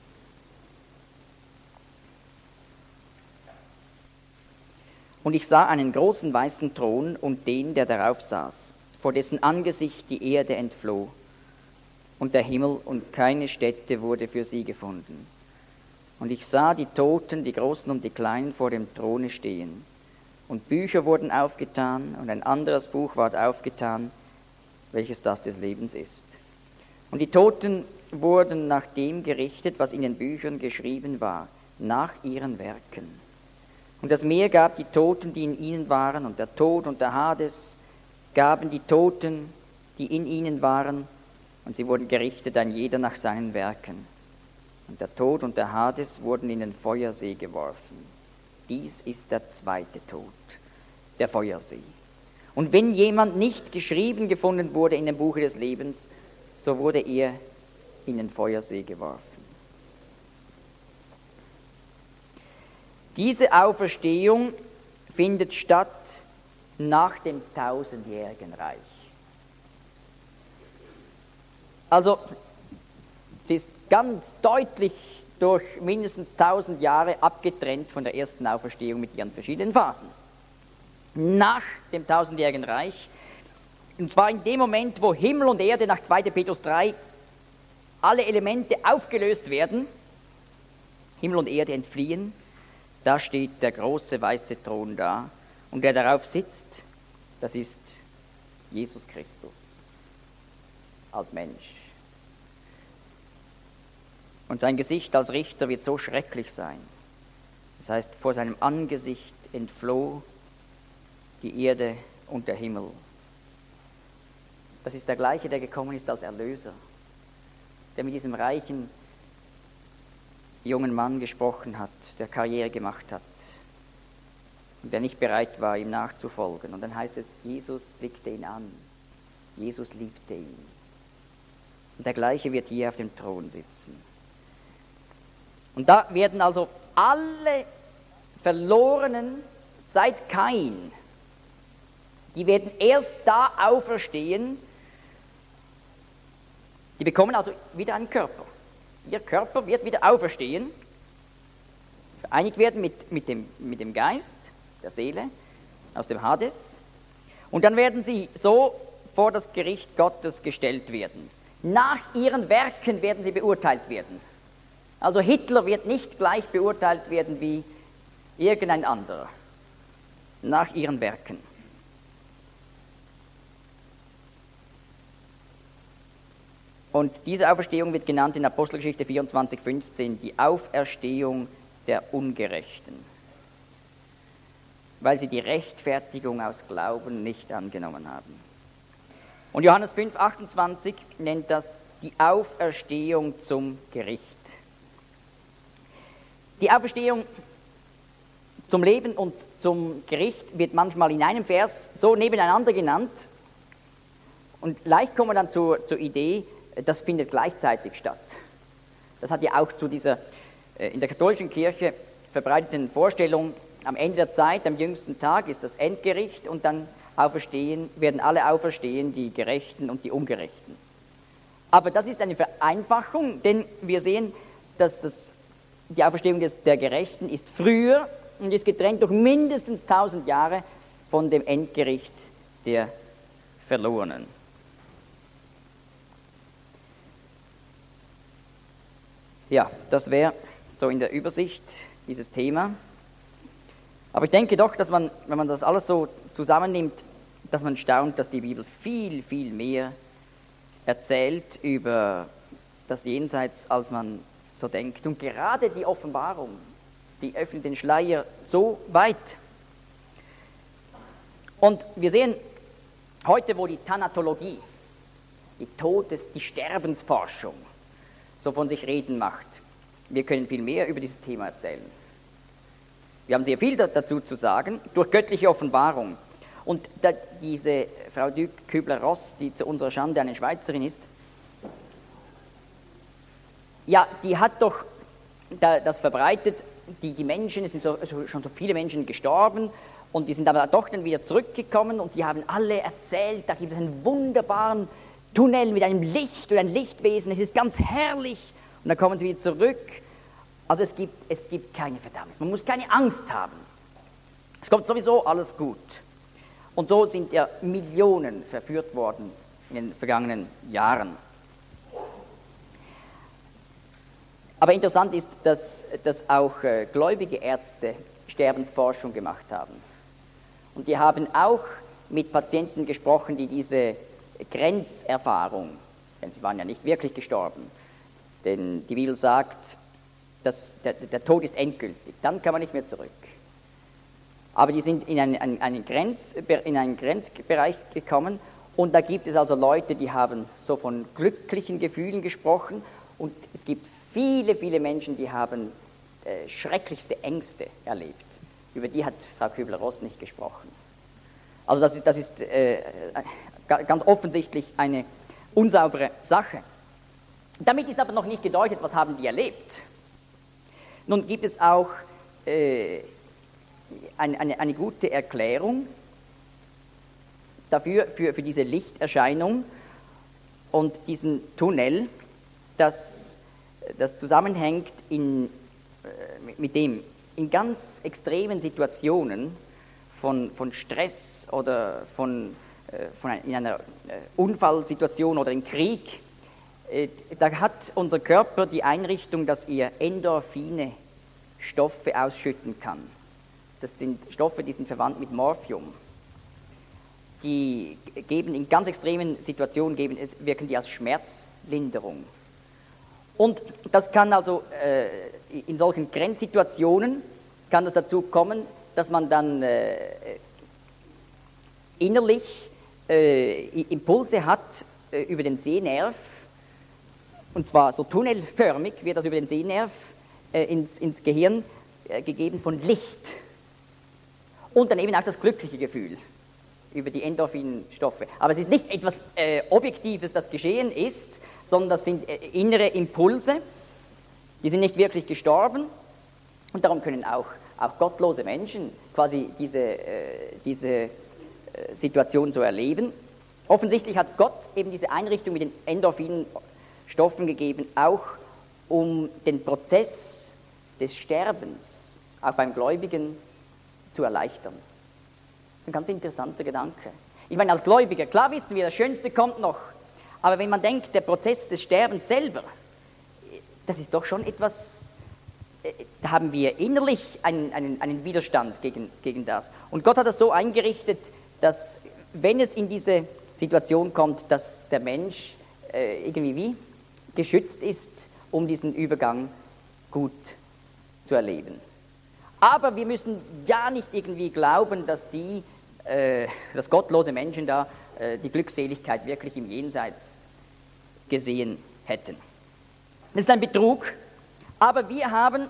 A: Und ich sah einen großen weißen Thron und den, der darauf saß, vor dessen Angesicht die Erde entfloh und der Himmel und keine Stätte wurde für sie gefunden. Und ich sah die Toten, die Großen und die Kleinen, vor dem Throne stehen. Und Bücher wurden aufgetan und ein anderes Buch ward aufgetan, welches das des Lebens ist. Und die Toten wurden nach dem gerichtet, was in den Büchern geschrieben war, nach ihren Werken. Und das Meer gab die Toten, die in ihnen waren, und der Tod und der Hades gaben die Toten, die in ihnen waren, und sie wurden gerichtet, ein jeder nach seinen Werken. Und der Tod und der Hades wurden in den Feuersee geworfen. Dies ist der zweite Tod, der Feuersee. Und wenn jemand nicht geschrieben gefunden wurde in dem Buche des Lebens, so wurde er in den Feuersee geworfen. Diese Auferstehung findet statt nach dem 1000-jährigen Reich. Also, sie ist ganz deutlich durch mindestens 1000 Jahre abgetrennt von der ersten Auferstehung mit ihren verschiedenen Phasen. Nach dem 1000-jährigen Reich, und zwar in dem Moment, wo Himmel und Erde nach 2. Petrus 3 alle Elemente aufgelöst werden, Himmel und Erde entfliehen, da steht der große weiße Thron da, und der darauf sitzt, das ist Jesus Christus als Mensch. Und sein Gesicht als Richter wird so schrecklich sein. Das heißt, vor seinem Angesicht entfloh die Erde und der Himmel. Das ist der gleiche, der gekommen ist als Erlöser, der mit diesem reichen jungen Mann gesprochen hat, der Karriere gemacht hat und der nicht bereit war, ihm nachzufolgen. Und dann heißt es, Jesus blickte ihn an, Jesus liebte ihn. Und der gleiche wird hier auf dem Thron sitzen. Und da werden also alle Verlorenen seit Kain, die werden erst da auferstehen, die bekommen also wieder einen Körper. Ihr Körper wird wieder auferstehen, vereinigt werden mit dem Geist, der Seele, aus dem Hades. Und dann werden sie so vor das Gericht Gottes gestellt werden. Nach ihren Werken werden sie beurteilt werden. Also Hitler wird nicht gleich beurteilt werden wie irgendein anderer. Nach ihren Werken. Und diese Auferstehung wird genannt in Apostelgeschichte 24,15 die Auferstehung der Ungerechten, weil sie die Rechtfertigung aus Glauben nicht angenommen haben. Und Johannes 5,28 nennt das die Auferstehung zum Gericht. Die Auferstehung zum Leben und zum Gericht wird manchmal in einem Vers so nebeneinander genannt. Und leicht kommen wir dann zur Idee, das findet gleichzeitig statt. Das hat ja auch zu dieser in der katholischen Kirche verbreiteten Vorstellung, am Ende der Zeit, am jüngsten Tag ist das Endgericht und dann werden alle auferstehen, die Gerechten und die Ungerechten. Aber das ist eine Vereinfachung, denn wir sehen, dass die Auferstehung der Gerechten ist früher und ist getrennt durch mindestens 1000 Jahre von dem Endgericht der Verlorenen. Ja, das wäre so in der Übersicht dieses Thema. Aber ich denke doch, dass man, wenn man das alles so zusammennimmt, dass man staunt, dass die Bibel viel, viel mehr erzählt über das Jenseits, als man so denkt. Und gerade die Offenbarung, die öffnet den Schleier so weit. Und wir sehen heute, wo die Thanatologie, die Sterbensforschung, so von sich reden macht. Wir können viel mehr über dieses Thema erzählen. Wir haben sehr viel dazu zu sagen, durch göttliche Offenbarung. Und diese Frau Duc Kübler-Ross, die zu unserer Schande eine Schweizerin ist, ja, die hat doch das verbreitet, die Menschen, es sind schon so viele Menschen gestorben und die sind aber doch dann wieder zurückgekommen und die haben alle erzählt, da gibt es einen wunderbaren Tunnel mit einem Licht oder ein Lichtwesen, es ist ganz herrlich und dann kommen sie wieder zurück. Also es gibt keine Verdammnis, man muss keine Angst haben. Es kommt sowieso alles gut. Und so sind ja Millionen verführt worden in den vergangenen Jahren. Aber interessant ist, dass auch gläubige Ärzte Sterbensforschung gemacht haben. Und die haben auch mit Patienten gesprochen, die diese Grenzerfahrung, denn sie waren ja nicht wirklich gestorben, denn die Bibel sagt, dass der Tod ist endgültig, dann kann man nicht mehr zurück. Aber die sind in einen Grenzbereich gekommen und da gibt es also Leute, die haben so von glücklichen Gefühlen gesprochen und es gibt viele, viele Menschen, die haben schrecklichste Ängste erlebt. über die hat Frau Kübler-Ross nicht gesprochen. Also das ist ganz offensichtlich eine unsaubere Sache. Damit ist aber noch nicht gedeutet, was haben die erlebt. Nun gibt es auch eine gute Erklärung dafür, für diese Lichterscheinung und diesen Tunnel, das zusammenhängt mit dem, in ganz extremen Situationen von Stress oder in einer Unfallsituation oder im Krieg, da hat unser Körper die Einrichtung, dass er Endorphine, Stoffe ausschütten kann. Das sind Stoffe, die sind verwandt mit Morphium. Die geben in ganz extremen Situationen, wirken die als Schmerzlinderung. Und das kann also in solchen Grenzsituationen kann es dazu kommen, dass man dann innerlich Impulse hat über den Sehnerv, und zwar so tunnelförmig wird das über den Sehnerv ins Gehirn gegeben von Licht. Und dann eben auch das glückliche Gefühl über die Endorphinstoffe. Aber es ist nicht etwas Objektives, das geschehen ist, sondern das sind innere Impulse, die sind nicht wirklich gestorben, und darum können auch gottlose Menschen quasi diese Situation so erleben. Offensichtlich hat Gott eben diese Einrichtung mit den Endorphinstoffen gegeben, auch um den Prozess des Sterbens, auch beim Gläubigen, zu erleichtern. Ein ganz interessanter Gedanke. Ich meine, als Gläubiger, klar wissen wir, das Schönste kommt noch, aber wenn man denkt, der Prozess des Sterbens selber, das ist doch schon etwas, da haben wir innerlich einen Widerstand gegen das. Und Gott hat das so eingerichtet, dass, wenn es in diese Situation kommt, dass der Mensch irgendwie wie geschützt ist, um diesen Übergang gut zu erleben. Aber wir müssen ja nicht irgendwie glauben, dass dass gottlose Menschen da die Glückseligkeit wirklich im Jenseits gesehen hätten. Das ist ein Betrug, aber wir haben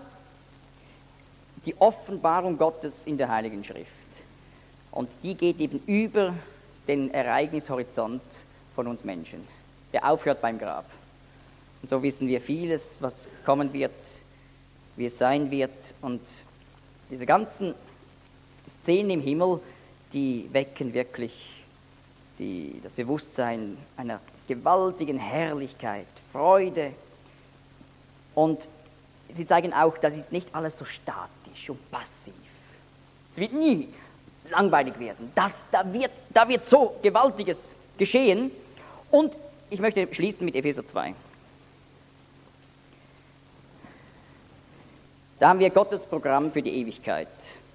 A: die Offenbarung Gottes in der Heiligen Schrift. Und die geht eben über den Ereignishorizont von uns Menschen, der aufhört beim Grab. Und so wissen wir vieles, was kommen wird, wie es sein wird. Und diese ganzen Szenen im Himmel, die wecken wirklich das Bewusstsein einer gewaltigen Herrlichkeit, Freude. Und sie zeigen auch, das ist nicht alles so statisch und passiv. Es wird nie langweilig werden. Da wird so Gewaltiges geschehen. Und ich möchte schließen mit Epheser 2. Da haben wir Gottes Programm für die Ewigkeit.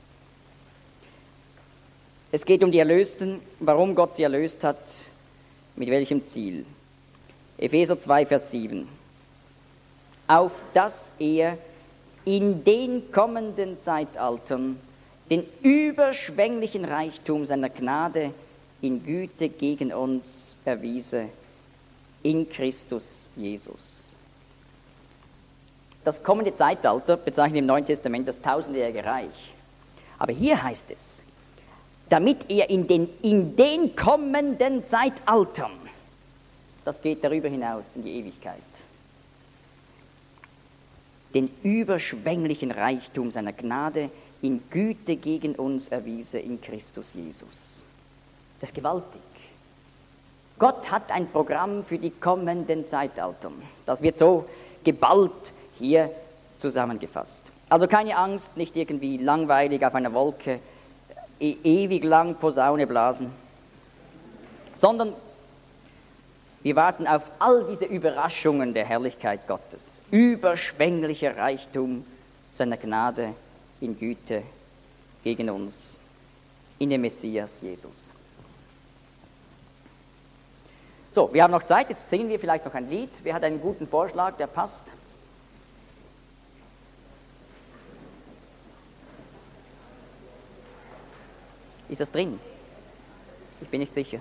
A: Es geht um die Erlösten, warum Gott sie erlöst hat, mit welchem Ziel. Epheser 2, Vers 7. Auf dass er in den kommenden Zeitaltern den überschwänglichen Reichtum seiner Gnade in Güte gegen uns erwiese, in Christus Jesus. Das kommende Zeitalter bezeichnet im Neuen Testament das tausendjährige Reich. Aber hier heißt es, damit er in den kommenden Zeitaltern, das geht darüber hinaus in die Ewigkeit, den überschwänglichen Reichtum seiner Gnade in Güte gegen uns erwiese in Christus Jesus. Das ist gewaltig. Gott hat ein Programm für die kommenden Zeitaltern. Das wird so geballt hier zusammengefasst. Also keine Angst, nicht irgendwie langweilig auf einer Wolke, ewig lang Posaune blasen, sondern wir warten auf all diese Überraschungen der Herrlichkeit Gottes. Überschwänglicher Reichtum seiner Gnade in Güte gegen uns, in dem Messias Jesus. So, wir haben noch Zeit, jetzt singen wir vielleicht noch ein Lied. Wer hat einen guten Vorschlag, der passt? Ist das drin? Ich bin nicht sicher.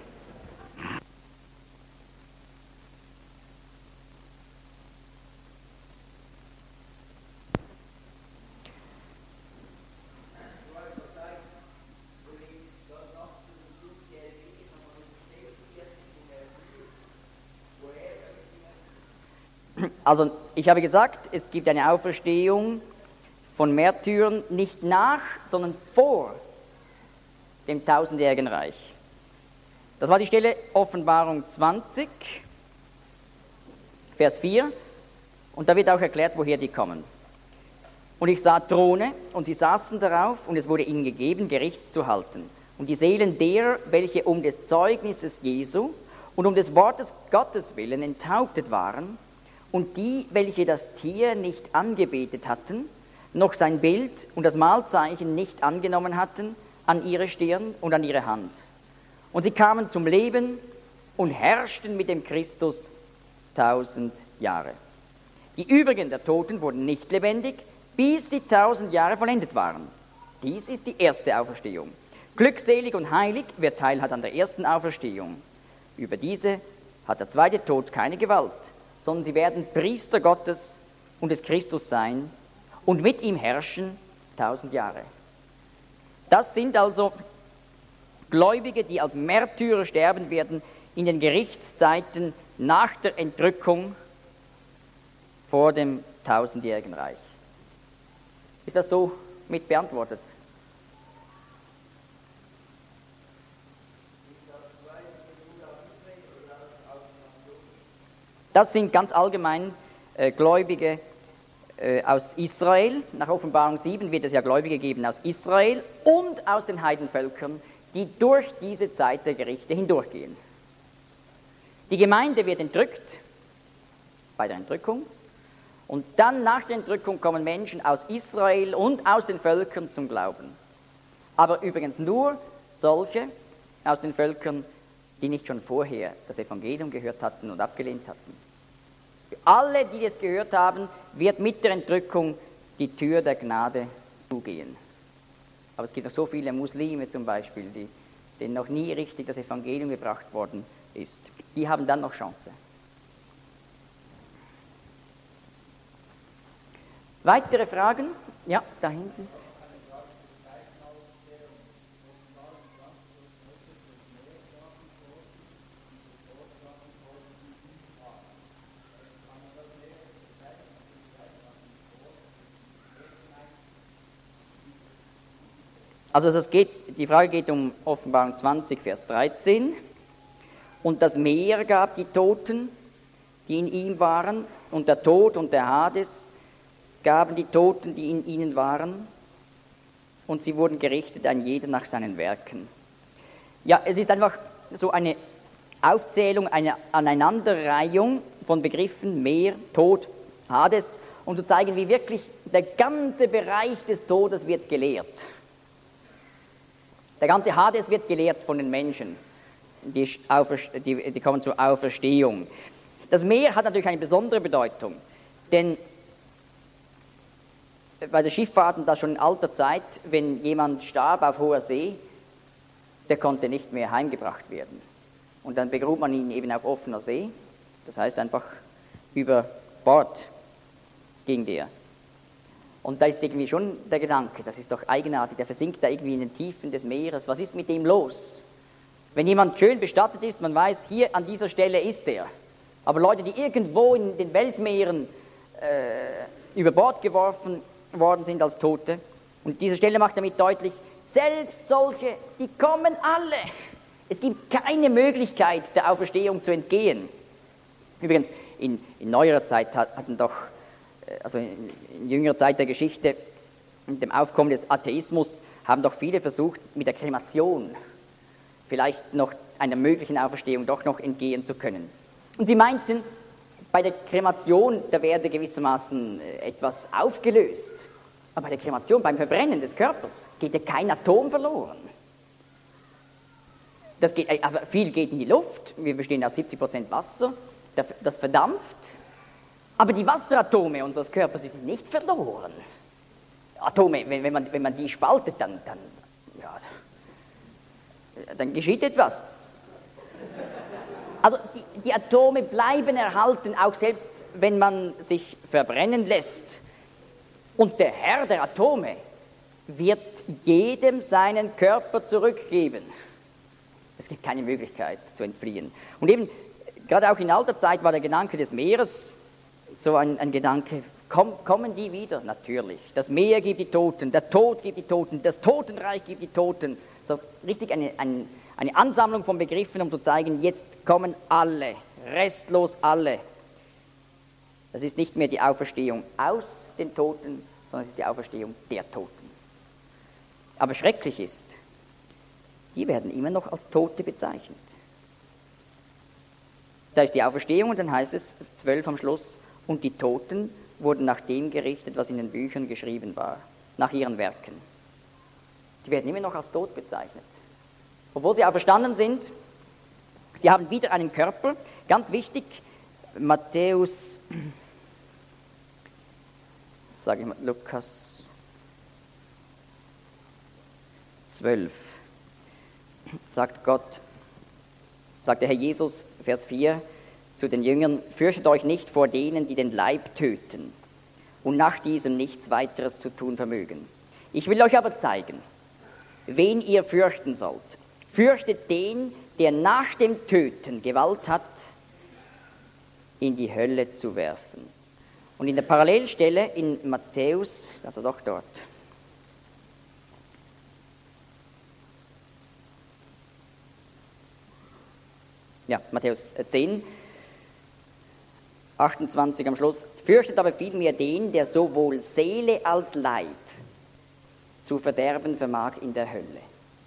A: Also ich habe gesagt, es gibt eine Auferstehung von Märtyrern nicht nach, sondern vor dem tausendjährigen Reich. Das war die Stelle Offenbarung 20, Vers 4, und da wird auch erklärt, woher die kommen. Und ich sah Throne, und sie saßen darauf, und es wurde ihnen gegeben, Gericht zu halten. Und die Seelen derer, welche um des Zeugnisses Jesu und um des Wortes Gottes willen enthauptet waren, und die, welche das Tier nicht angebetet hatten, noch sein Bild und das Mahlzeichen nicht angenommen hatten, an ihre Stirn und an ihre Hand. Und sie kamen zum Leben und herrschten mit dem Christus 1000 Jahre. Die übrigen der Toten wurden nicht lebendig, bis die 1000 Jahre vollendet waren. Dies ist die erste Auferstehung. Glückselig und heilig, wer Teil hat an der ersten Auferstehung. Über diese hat der zweite Tod keine Gewalt, sondern sie werden Priester Gottes und des Christus sein und mit ihm herrschen 1000 Jahre. Das sind also Gläubige, die als Märtyrer sterben werden in den Gerichtszeiten nach der Entrückung vor dem tausendjährigen Reich. Ist das so mit beantwortet? Das sind ganz allgemein Gläubige aus Israel. Nach Offenbarung 7 wird es ja Gläubige geben aus Israel und aus den Heidenvölkern, die durch diese Zeit der Gerichte hindurchgehen. Die Gemeinde wird entrückt bei der Entrückung, und dann nach der Entrückung kommen Menschen aus Israel und aus den Völkern zum Glauben. Aber übrigens nur solche aus den Völkern, die nicht schon vorher das Evangelium gehört hatten und abgelehnt hatten. Für alle, die es gehört haben, wird mit der Entrückung die Tür der Gnade zugehen. Aber es gibt noch so viele Muslime zum Beispiel, denen noch nie richtig das Evangelium gebracht worden ist. Die haben dann noch Chance. Weitere Fragen? Ja, da hinten. Also die Frage geht um Offenbarung 20, Vers 13. Und das Meer gab die Toten, die in ihm waren, und der Tod und der Hades gaben die Toten, die in ihnen waren, und sie wurden gerichtet, ein jeder nach seinen Werken. Ja, es ist einfach so eine Aufzählung, eine Aneinanderreihung von Begriffen Meer, Tod, Hades, um zu zeigen, wie wirklich der ganze Bereich des Todes wird gelehrt. Der ganze Hades wird gelehrt von den Menschen, die kommen zur Auferstehung. Das Meer hat natürlich eine besondere Bedeutung, denn bei der Schifffahrt, und das schon in alter Zeit, wenn jemand starb auf hoher See, der konnte nicht mehr heimgebracht werden. Und dann begrub man ihn eben auf offener See, das heißt einfach über Bord ging der. Und da ist irgendwie schon der Gedanke, das ist doch eigenartig, der versinkt da irgendwie in den Tiefen des Meeres, was ist mit dem los? Wenn jemand schön bestattet ist, man weiß, hier an dieser Stelle ist er. Aber Leute, die irgendwo in den Weltmeeren über Bord geworfen worden sind als Tote, und diese Stelle macht damit deutlich, selbst solche, die kommen alle. Es gibt keine Möglichkeit, der Auferstehung zu entgehen. Übrigens, in neuerer Zeit hatten doch, also in jüngerer Zeit der Geschichte, mit dem Aufkommen des Atheismus, haben doch viele versucht, mit der Kremation vielleicht noch einer möglichen Auferstehung doch noch entgehen zu können. Und sie meinten, bei der Kremation, da werde gewissermaßen etwas aufgelöst. Aber bei der Kremation, beim Verbrennen des Körpers, geht ja kein Atom verloren. Aber viel geht in die Luft, wir bestehen aus 70% Wasser, das verdampft. Aber die Wasseratome unseres Körpers sind nicht verloren. Atome, wenn man die spaltet, dann geschieht etwas. Also die Atome bleiben erhalten, auch selbst wenn man sich verbrennen lässt. Und der Herr der Atome wird jedem seinen Körper zurückgeben. Es gibt keine Möglichkeit zu entfliehen. Und eben, gerade auch in alter Zeit war der Gedanke des Meeres so ein Gedanke, kommen die wieder? Natürlich. Das Meer gibt die Toten, der Tod gibt die Toten, das Totenreich gibt die Toten. So richtig eine Ansammlung von Begriffen, um zu zeigen, jetzt kommen alle, restlos alle. Das ist nicht mehr die Auferstehung aus den Toten, sondern es ist die Auferstehung der Toten. Aber schrecklich ist, die werden immer noch als Tote bezeichnet. Da ist die Auferstehung und dann heißt es, 12 am Schluss, und die Toten wurden nach dem gerichtet, was in den Büchern geschrieben war, nach ihren Werken. Die werden immer noch als tot bezeichnet. Obwohl sie auferstanden sind, sie haben wieder einen Körper. Ganz wichtig, Matthäus, sage ich mal, Lukas 12, sagt der Herr Jesus, Vers 4, zu den Jüngern, fürchtet euch nicht vor denen, die den Leib töten und nach diesem nichts weiteres zu tun vermögen. Ich will euch aber zeigen, wen ihr fürchten sollt. Fürchtet den, der nach dem Töten Gewalt hat, in die Hölle zu werfen. Und in der Parallelstelle in Matthäus, also doch dort, ja, Matthäus 10, 28 am Schluss, fürchtet aber vielmehr den, der sowohl Seele als Leib zu verderben vermag in der Hölle.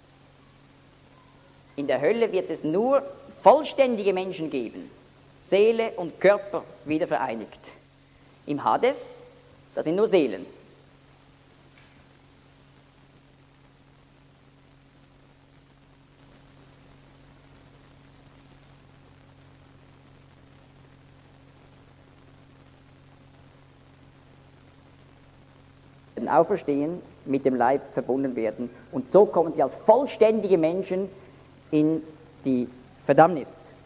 A: In der Hölle wird es nur vollständige Menschen geben, Seele und Körper wieder vereinigt. Im Hades, das sind nur Seelen. Auferstehen, mit dem Leib verbunden werden. Und so kommen sie als vollständige Menschen in die Verdammnis.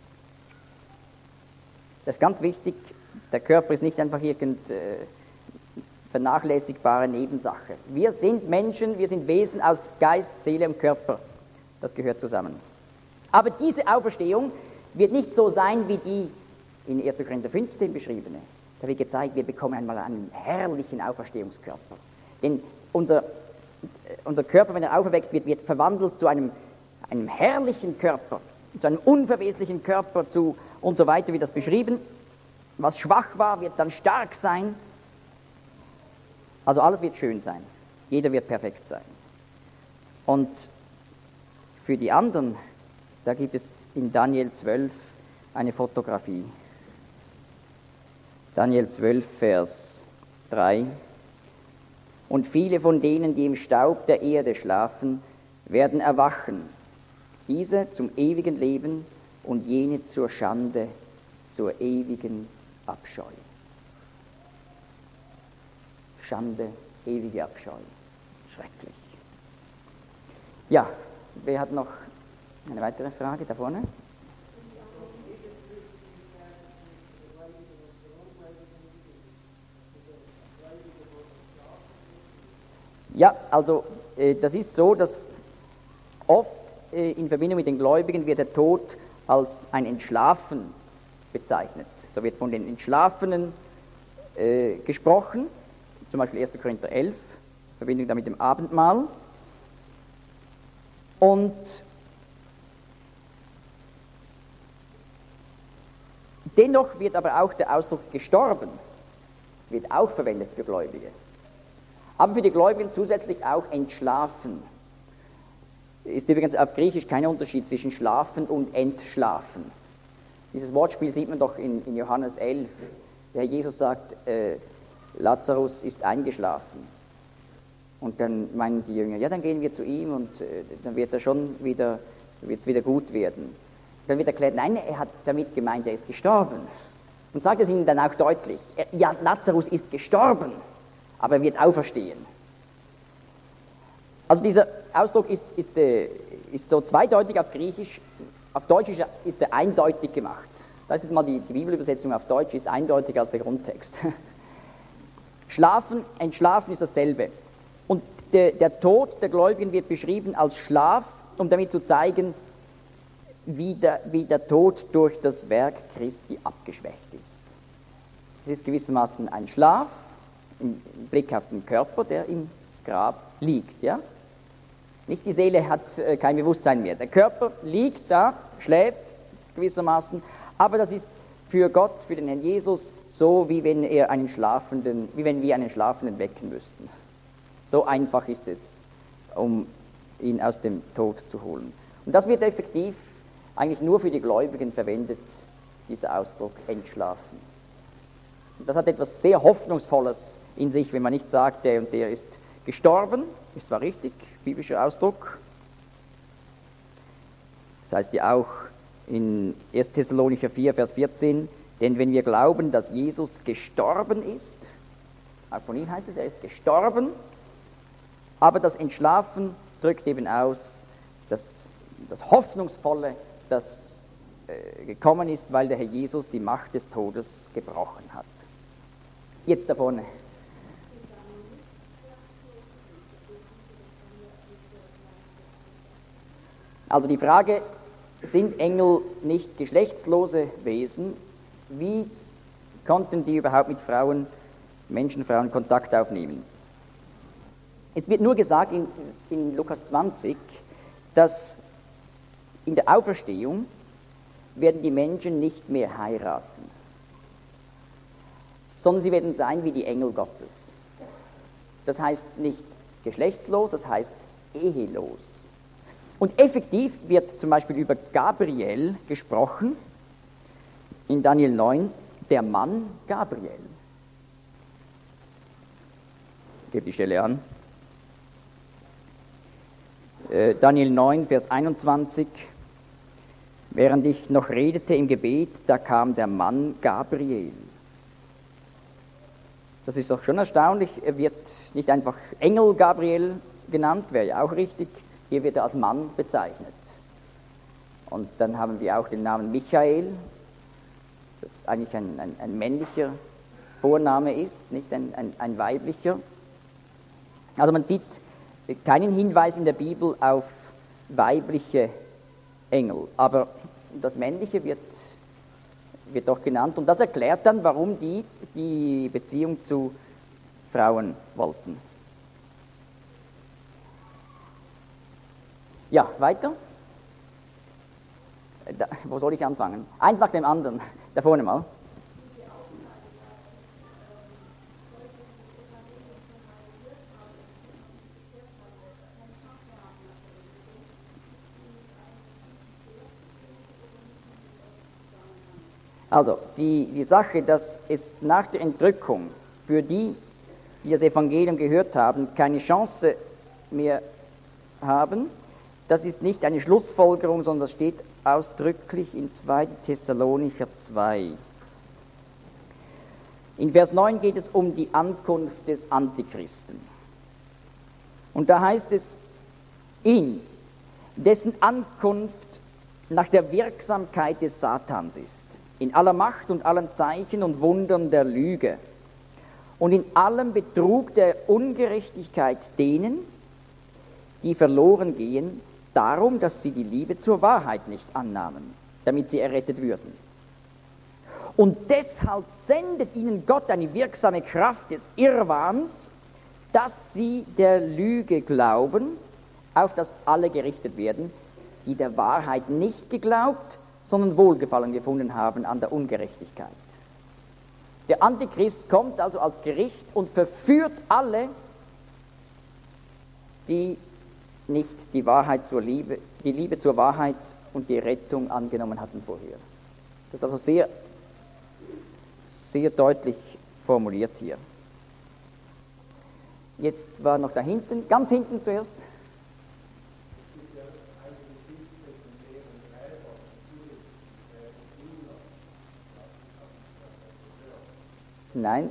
A: Das ist ganz wichtig, der Körper ist nicht einfach irgendeine vernachlässigbare Nebensache. Wir sind Menschen, wir sind Wesen aus Geist, Seele und Körper. Das gehört zusammen. Aber diese Auferstehung wird nicht so sein wie die in 1. Korinther 15 beschriebene. Da wird gezeigt, wir bekommen einmal einen herrlichen Auferstehungskörper. Denn unser Körper, wenn er auferweckt wird, wird verwandelt zu einem herrlichen Körper, zu einem unverweslichen Körper, und so weiter, wie das beschrieben. Was schwach war, wird dann stark sein. Also alles wird schön sein. Jeder wird perfekt sein. Und für die anderen, da gibt es in Daniel 12 eine Fotografie. Daniel 12, Vers 3. Und viele von denen, die im Staub der Erde schlafen, werden erwachen, diese zum ewigen Leben und jene zur Schande, zur ewigen Abscheu. Schande, ewige Abscheu. Schrecklich. Ja, wer hat noch eine weitere Frage da vorne? Ja, also das ist so, dass oft in Verbindung mit den Gläubigen wird der Tod als ein Entschlafen bezeichnet. So wird von den Entschlafenen gesprochen, zum Beispiel 1. Korinther 11, in Verbindung damit dem Abendmahl. Und dennoch wird aber auch der Ausdruck gestorben, wird auch verwendet für Gläubige. Aber für die Gläubigen zusätzlich auch entschlafen. Ist übrigens auf Griechisch kein Unterschied zwischen schlafen und entschlafen. Dieses Wortspiel sieht man doch in Johannes 11. Der Herr Jesus sagt, Lazarus ist eingeschlafen. Und dann meinen die Jünger, ja, dann gehen wir zu ihm und dann wird er schon wieder, wird's wieder gut werden. Dann wird erklärt, nein, er hat damit gemeint, er ist gestorben. Und sagt es ihnen dann auch deutlich, ja, Lazarus ist gestorben, aber er wird auferstehen. Also dieser Ausdruck ist so zweideutig auf Griechisch, auf Deutsch ist er eindeutig gemacht. Das ist mal die Bibelübersetzung auf Deutsch, ist eindeutiger als der Grundtext. Schlafen, entschlafen ist dasselbe. Und der Tod der Gläubigen wird beschrieben als Schlaf, um damit zu zeigen, wie der Tod durch das Werk Christi abgeschwächt ist. Es ist gewissermaßen ein Schlaf im Blick auf den Körper, der im Grab liegt. Ja? Nicht die Seele hat kein Bewusstsein mehr. Der Körper liegt da, schläft gewissermaßen, aber das ist für Gott, für den Herrn Jesus, so wie wenn wir einen Schlafenden wecken müssten. So einfach ist es, um ihn aus dem Tod zu holen. Und das wird effektiv eigentlich nur für die Gläubigen verwendet, dieser Ausdruck entschlafen. Und das hat etwas sehr Hoffnungsvolles in sich, wenn man nicht sagt, der und der ist gestorben, ist zwar richtig, biblischer Ausdruck. Das heißt ja auch in 1. Thessalonicher 4, Vers 14, denn wenn wir glauben, dass Jesus gestorben ist, auch von ihm heißt es, er ist gestorben, aber das Entschlafen drückt eben aus das Hoffnungsvolle, das gekommen ist, weil der Herr Jesus die Macht des Todes gebrochen hat. Jetzt da vorne. Also die Frage, sind Engel nicht geschlechtslose Wesen? Wie konnten die überhaupt mit Frauen Kontakt aufnehmen? Es wird nur gesagt in Lukas 20, dass in der Auferstehung werden die Menschen nicht mehr heiraten, sondern sie werden sein wie die Engel Gottes. Das heißt nicht geschlechtslos, das heißt ehelos. Und effektiv wird zum Beispiel über Gabriel gesprochen, in Daniel 9, der Mann Gabriel. Ich gebe die Stelle an. Daniel 9, Vers 21. Während ich noch redete im Gebet, da kam der Mann Gabriel. Das ist doch schon erstaunlich. Er wird nicht einfach Engel Gabriel genannt, wäre ja auch richtig. Hier wird er als Mann bezeichnet. Und dann haben wir auch den Namen Michael, das eigentlich ein männlicher Vorname ist, nicht ein weiblicher. Also man sieht keinen Hinweis in der Bibel auf weibliche Engel, aber das männliche wird doch genannt. Und das erklärt dann, warum die Beziehung zu Frauen wollten. Ja, weiter. Wo soll ich anfangen? Eins nach dem anderen. Da vorne mal. Also, die Sache, dass es nach der Entrückung für die das Evangelium gehört haben, keine Chance mehr haben, das ist nicht eine Schlussfolgerung, sondern das steht ausdrücklich in 2. Thessalonicher 2. In Vers 9 geht es um die Ankunft des Antichristen. Und da heißt es, ihn, dessen Ankunft nach der Wirksamkeit des Satans ist, in aller Macht und allen Zeichen und Wundern der Lüge und in allem Betrug der Ungerechtigkeit denen, die verloren gehen, darum, dass sie die Liebe zur Wahrheit nicht annahmen, damit sie errettet würden. Und deshalb sendet ihnen Gott eine wirksame Kraft des Irrwahns, dass sie der Lüge glauben, auf das alle gerichtet werden, die der Wahrheit nicht geglaubt, sondern Wohlgefallen gefunden haben an der Ungerechtigkeit. Der Antichrist kommt also als Gericht und verführt alle, die nicht die Liebe zur Wahrheit und die Rettung angenommen hatten vorher. Das ist also sehr, sehr deutlich formuliert hier. Jetzt war noch da hinten, ganz hinten zuerst. Nein.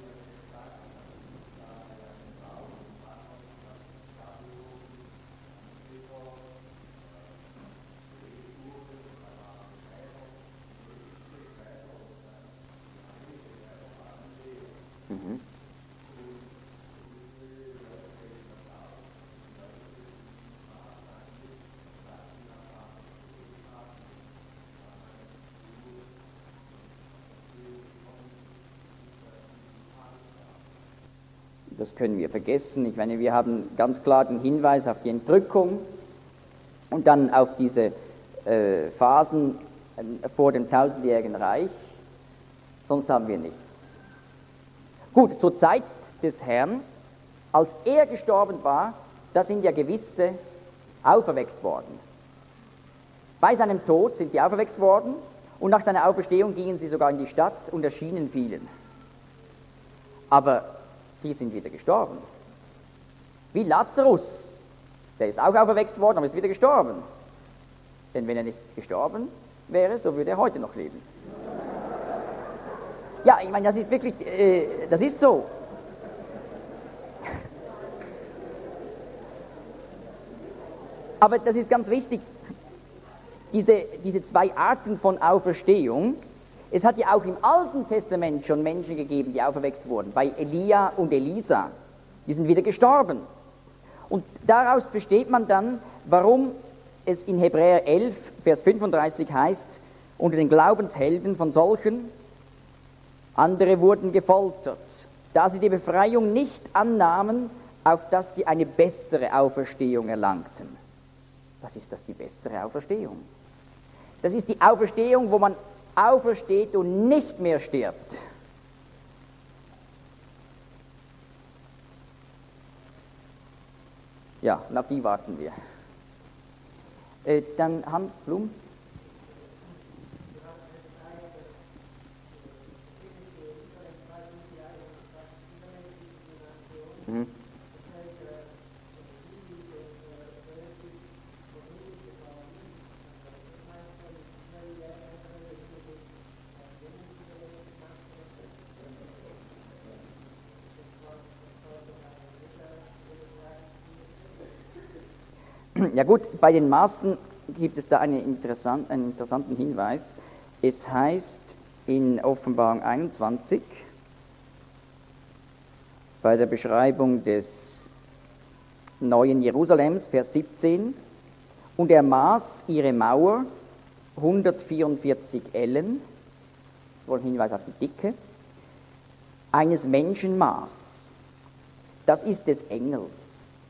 A: Mhm. das können wir vergessen. Ich meine, wir haben ganz klar den Hinweis auf die Entrückung und dann auf diese Phasen vor dem tausendjährigen Reich, sonst haben wir nichts. Gut, zur Zeit des Herrn, als er gestorben war, da sind ja gewisse auferweckt worden. Bei seinem Tod sind die auferweckt worden und nach seiner Auferstehung gingen sie sogar in die Stadt und erschienen vielen. Aber die sind wieder gestorben. Wie Lazarus, der ist auch auferweckt worden, aber ist wieder gestorben. Denn wenn er nicht gestorben wäre, so würde er heute noch leben. Ja, ich meine, das ist wirklich, das ist so. Aber das ist ganz wichtig, diese zwei Arten von Auferstehung. Es hat ja auch im Alten Testament schon Menschen gegeben, die auferweckt wurden, bei Elia und Elisa. Die sind wieder gestorben. Und daraus versteht man dann, warum es in Hebräer 11, Vers 35 heißt, unter den Glaubenshelden von solchen, andere wurden gefoltert, da sie die Befreiung nicht annahmen, auf dass sie eine bessere Auferstehung erlangten. Was ist das, die bessere Auferstehung? Das ist die Auferstehung, wo man aufersteht und nicht mehr stirbt. Ja, und auf die warten wir. Dann Hans Blum. Mhm. Ja gut, bei den Maßen gibt es da einen interessanten Hinweis. Es heißt in Offenbarung 21, bei der Beschreibung des neuen Jerusalems, Vers 17, und er maß ihre Mauer 144 Ellen, das ist wohl ein Hinweis auf die Dicke, eines Menschenmaß, das ist des Engels.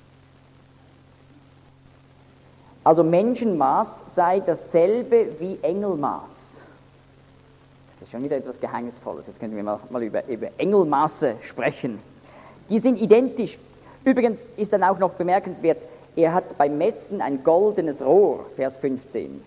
A: Also Menschenmaß sei dasselbe wie Engelmaß. Das ist schon wieder etwas Geheimnisvolles. Jetzt können wir mal über Engelmaße sprechen. Die sind identisch. Übrigens ist dann auch noch bemerkenswert, er hat beim Messen ein goldenes Rohr, Vers 15.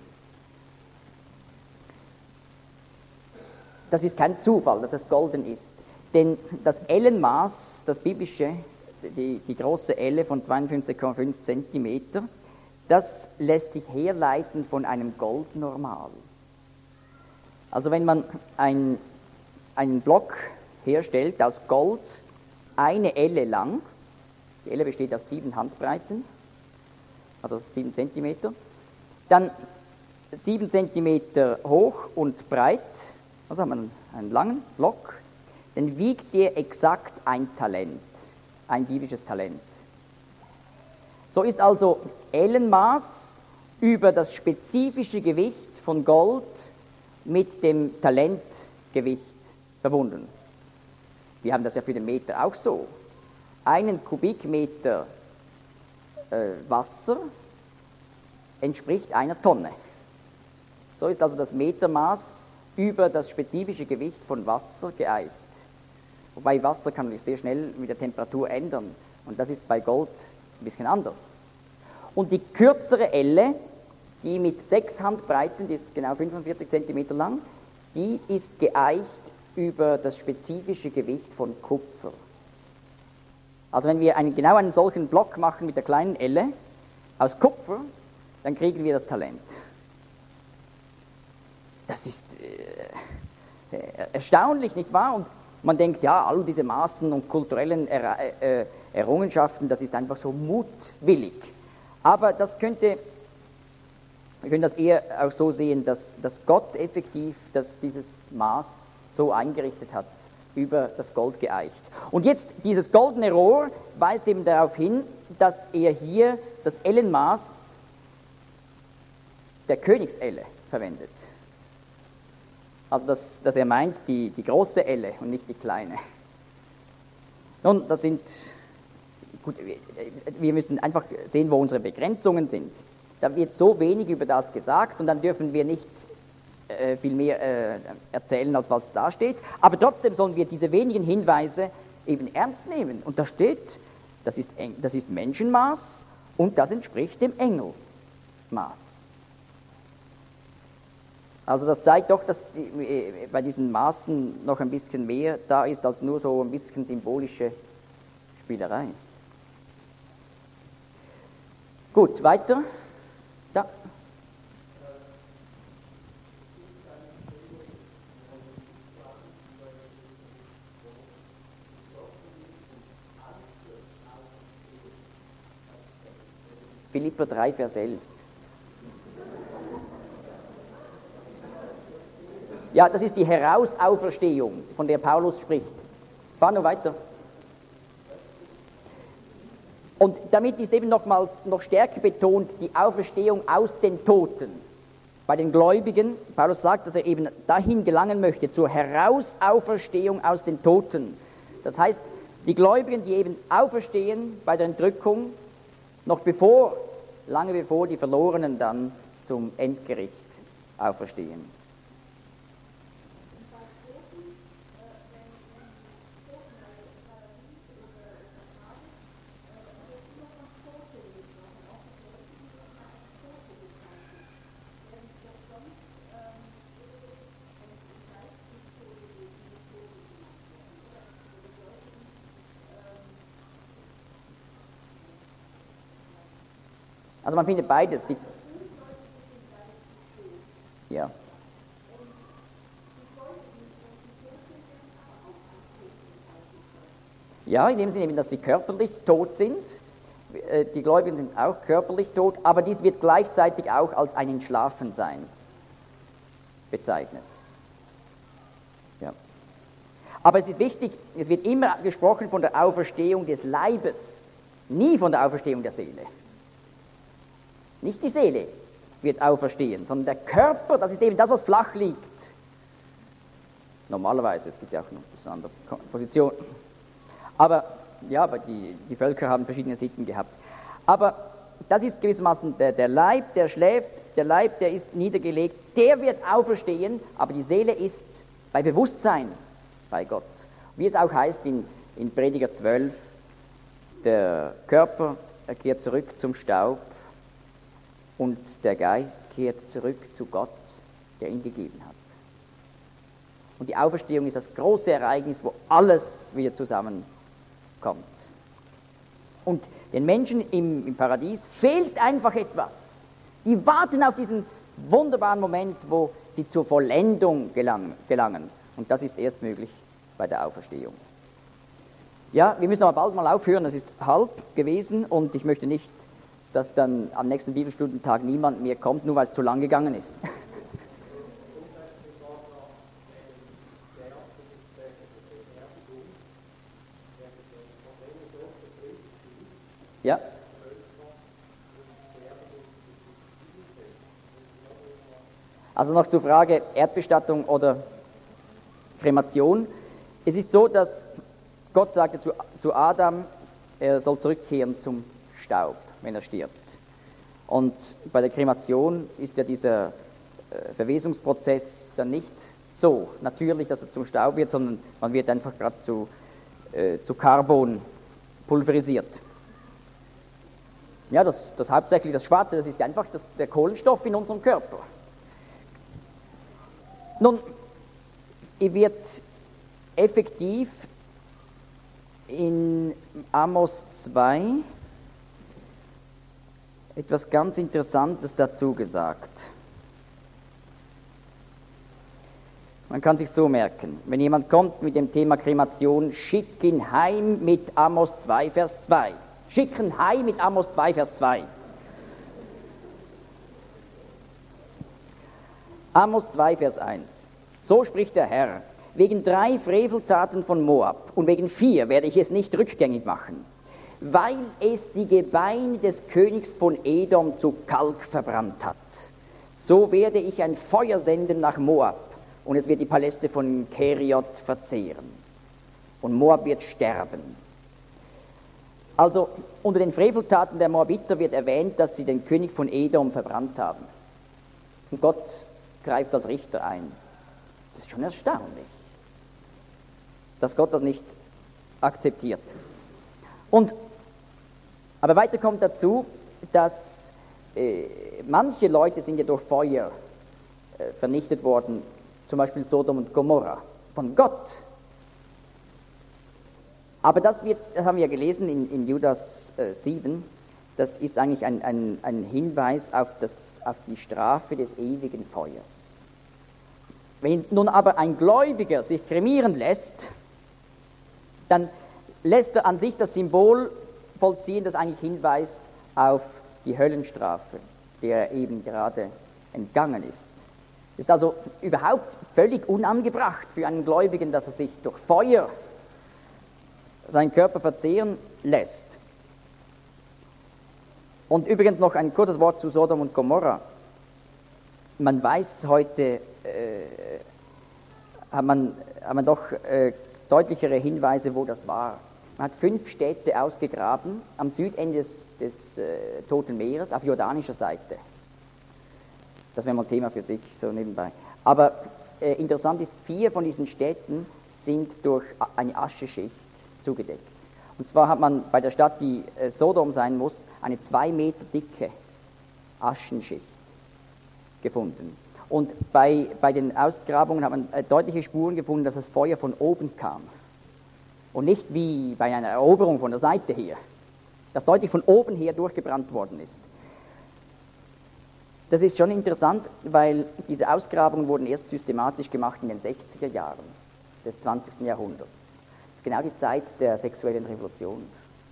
A: Das ist kein Zufall, dass es golden ist. Denn das Ellenmaß, das biblische, die große Elle von 52,5 Zentimeter, das lässt sich herleiten von einem Goldnormal. Also wenn man einen Block herstellt aus Gold, eine Elle lang, die Elle besteht aus 7 Handbreiten, also 7 Zentimeter, dann 7 Zentimeter hoch und breit, also hat man einen langen Block, dann wiegt der exakt ein Talent, ein biblisches Talent. So ist also Ellenmaß über das spezifische Gewicht von Gold mit dem Talentgewicht verbunden. Wir haben das ja für den Meter auch so. 1 Kubikmeter Wasser entspricht 1 Tonne. So ist also das Metermaß über das spezifische Gewicht von Wasser geeicht. Wobei Wasser kann sich sehr schnell mit der Temperatur ändern. Und das ist bei Gold ein bisschen anders. Und die kürzere Elle, die mit 6 Handbreiten, die ist genau 45 cm lang, die ist geeicht über das spezifische Gewicht von Kupfer. Also wenn wir genau einen solchen Block machen mit der kleinen Elle aus Kupfer, dann kriegen wir das Talent. Das ist erstaunlich, nicht wahr? Und man denkt, ja, all diese Maßen und kulturellen Errungenschaften, das ist einfach so mutwillig. Aber wir können das eher auch so sehen, dass Gott effektiv dieses Maß so eingerichtet hat, über das Gold geeicht. Und jetzt, dieses goldene Rohr weist eben darauf hin, dass er hier das Ellenmaß der Königselle verwendet. Also, dass er meint, die große Elle und nicht die kleine. Nun, das sind, gut, wir müssen einfach sehen, wo unsere Begrenzungen sind. Da wird so wenig über das gesagt und dann dürfen wir nicht viel mehr erzählen, als was da steht. Aber trotzdem sollen wir diese wenigen Hinweise eben ernst nehmen. Und da steht, das ist Menschenmaß und das entspricht dem Engelmaß. Also das zeigt doch, dass bei diesen Maßen noch ein bisschen mehr da ist, als nur so ein bisschen symbolische Spielerei. Gut, weiter. Ja. Philipper 3, Vers 11. Ja, das ist die Herausauferstehung, von der Paulus spricht. Fahr nur weiter. Und damit ist eben nochmals noch stärker betont die Auferstehung aus den Toten. Bei den Gläubigen, Paulus sagt, dass er eben dahin gelangen möchte, zur Herausauferstehung aus den Toten. Das heißt, die Gläubigen, die eben auferstehen bei der Entrückung, lange bevor die Verlorenen dann zum Endgericht auferstehen. Also man findet beides. Ja. Ja, in dem Sinne eben, dass sie körperlich tot sind. Die Gläubigen sind auch körperlich tot, aber dies wird gleichzeitig auch als ein Entschlafensein bezeichnet. Ja. Aber es ist wichtig, es wird immer gesprochen von der Auferstehung des Leibes, nie von der Auferstehung der Seele. Nicht die Seele wird auferstehen, sondern der Körper, das ist eben das, was flach liegt. Normalerweise, es gibt ja auch noch eine andere Position. Aber die Völker haben verschiedene Sitten gehabt. Aber das ist gewissermaßen der Leib, der schläft, der Leib, der ist niedergelegt, der wird auferstehen, aber die Seele ist bei Bewusstsein bei Gott. Wie es auch heißt in Prediger 12, der Körper kehrt zurück zum Staub, und der Geist kehrt zurück zu Gott, der ihn gegeben hat. Und die Auferstehung ist das große Ereignis, wo alles wieder zusammenkommt. Und den Menschen im Paradies fehlt einfach etwas. Die warten auf diesen wunderbaren Moment, wo sie zur Vollendung gelangen. Und das ist erst möglich bei der Auferstehung. Ja, wir müssen aber bald mal aufhören, es ist halb gewesen und ich möchte nicht, dass dann am nächsten Bibelstundentag niemand mehr kommt, nur weil es zu lang gegangen ist. Ja. Also noch zur Frage Erdbestattung oder Kremation. Es ist so, dass Gott sagte zu Adam, er soll zurückkehren zum Staub, wenn er stirbt. Und bei der Kremation ist ja dieser Verwesungsprozess dann nicht so natürlich, dass er zum Staub wird, sondern man wird einfach gerade zu Carbon pulverisiert. Ja, das hauptsächlich das Schwarze, das ist einfach der Kohlenstoff in unserem Körper. Nun, er wird effektiv in Amos 2 etwas ganz Interessantes dazu gesagt. Man kann sich so merken, wenn jemand kommt mit dem Thema Kremation, schick ihn heim mit Amos 2, Vers 2. Schicken heim mit Amos 2, Vers 2. Amos 2, Vers 1. So spricht der Herr: Wegen 3 Freveltaten von Moab und wegen 4 werde ich es nicht rückgängig machen, weil es die Gebeine des Königs von Edom zu Kalk verbrannt hat. So werde ich ein Feuer senden nach Moab und es wird die Paläste von Keriot verzehren. Und Moab wird sterben Also unter den Freveltaten der Moabiter wird erwähnt, dass sie den König von Edom verbrannt haben. Und Gott greift als Richter ein. Das ist schon erstaunlich, dass Gott das nicht akzeptiert. Aber weiter kommt dazu, dass manche Leute sind ja durch Feuer vernichtet worden, zum Beispiel Sodom und Gomorra, von Gott. Aber das haben wir ja gelesen in Judas 7, das ist eigentlich ein Hinweis auf die Strafe des ewigen Feuers. Wenn nun aber ein Gläubiger sich kremieren lässt, dann lässt er an sich das Symbol vollziehen, das eigentlich hinweist auf die Höllenstrafe, der er eben gerade entgangen ist. Es ist also überhaupt völlig unangebracht für einen Gläubigen, dass er sich durch Feuer seinen Körper verzehren lässt. Und übrigens noch ein kurzes Wort zu Sodom und Gomorra. Man weiß heute, hat man doch deutlichere Hinweise, wo das war. Man hat 5 Städte ausgegraben am Südende des Toten Meeres auf jordanischer Seite. Das wäre mal ein Thema für sich, so nebenbei. Aber interessant ist, 4 von diesen Städten sind durch eine Ascheschicht zugedeckt. Und zwar hat man bei der Stadt, die Sodom sein muss, eine 2 Meter dicke Aschenschicht gefunden. Und bei den Ausgrabungen hat man deutliche Spuren gefunden, dass das Feuer von oben kam. Und nicht wie bei einer Eroberung von der Seite her, dass deutlich von oben her durchgebrannt worden ist. Das ist schon interessant, weil diese Ausgrabungen wurden erst systematisch gemacht in den 60er Jahren des 20. Jahrhunderts. Das ist genau die Zeit der sexuellen Revolution.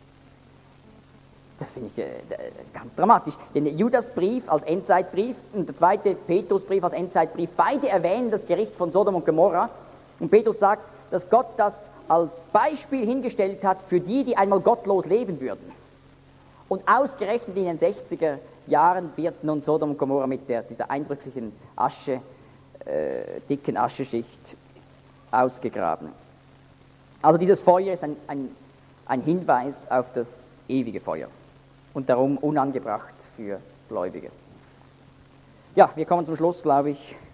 A: Das finde ich ganz dramatisch. Den Judasbrief als Endzeitbrief und der 2. Petrusbrief als Endzeitbrief, beide erwähnen das Gericht von Sodom und Gomorra. Und Petrus sagt, dass Gott das als Beispiel hingestellt hat für die, die einmal gottlos leben würden. Und ausgerechnet in den 60er Jahren wird nun Sodom und Gomorra mit dieser eindrücklichen dicken Ascheschicht ausgegraben. Also dieses Feuer ist ein Hinweis auf das ewige Feuer und darum unangebracht für Gläubige. Ja, wir kommen zum Schluss, glaube ich.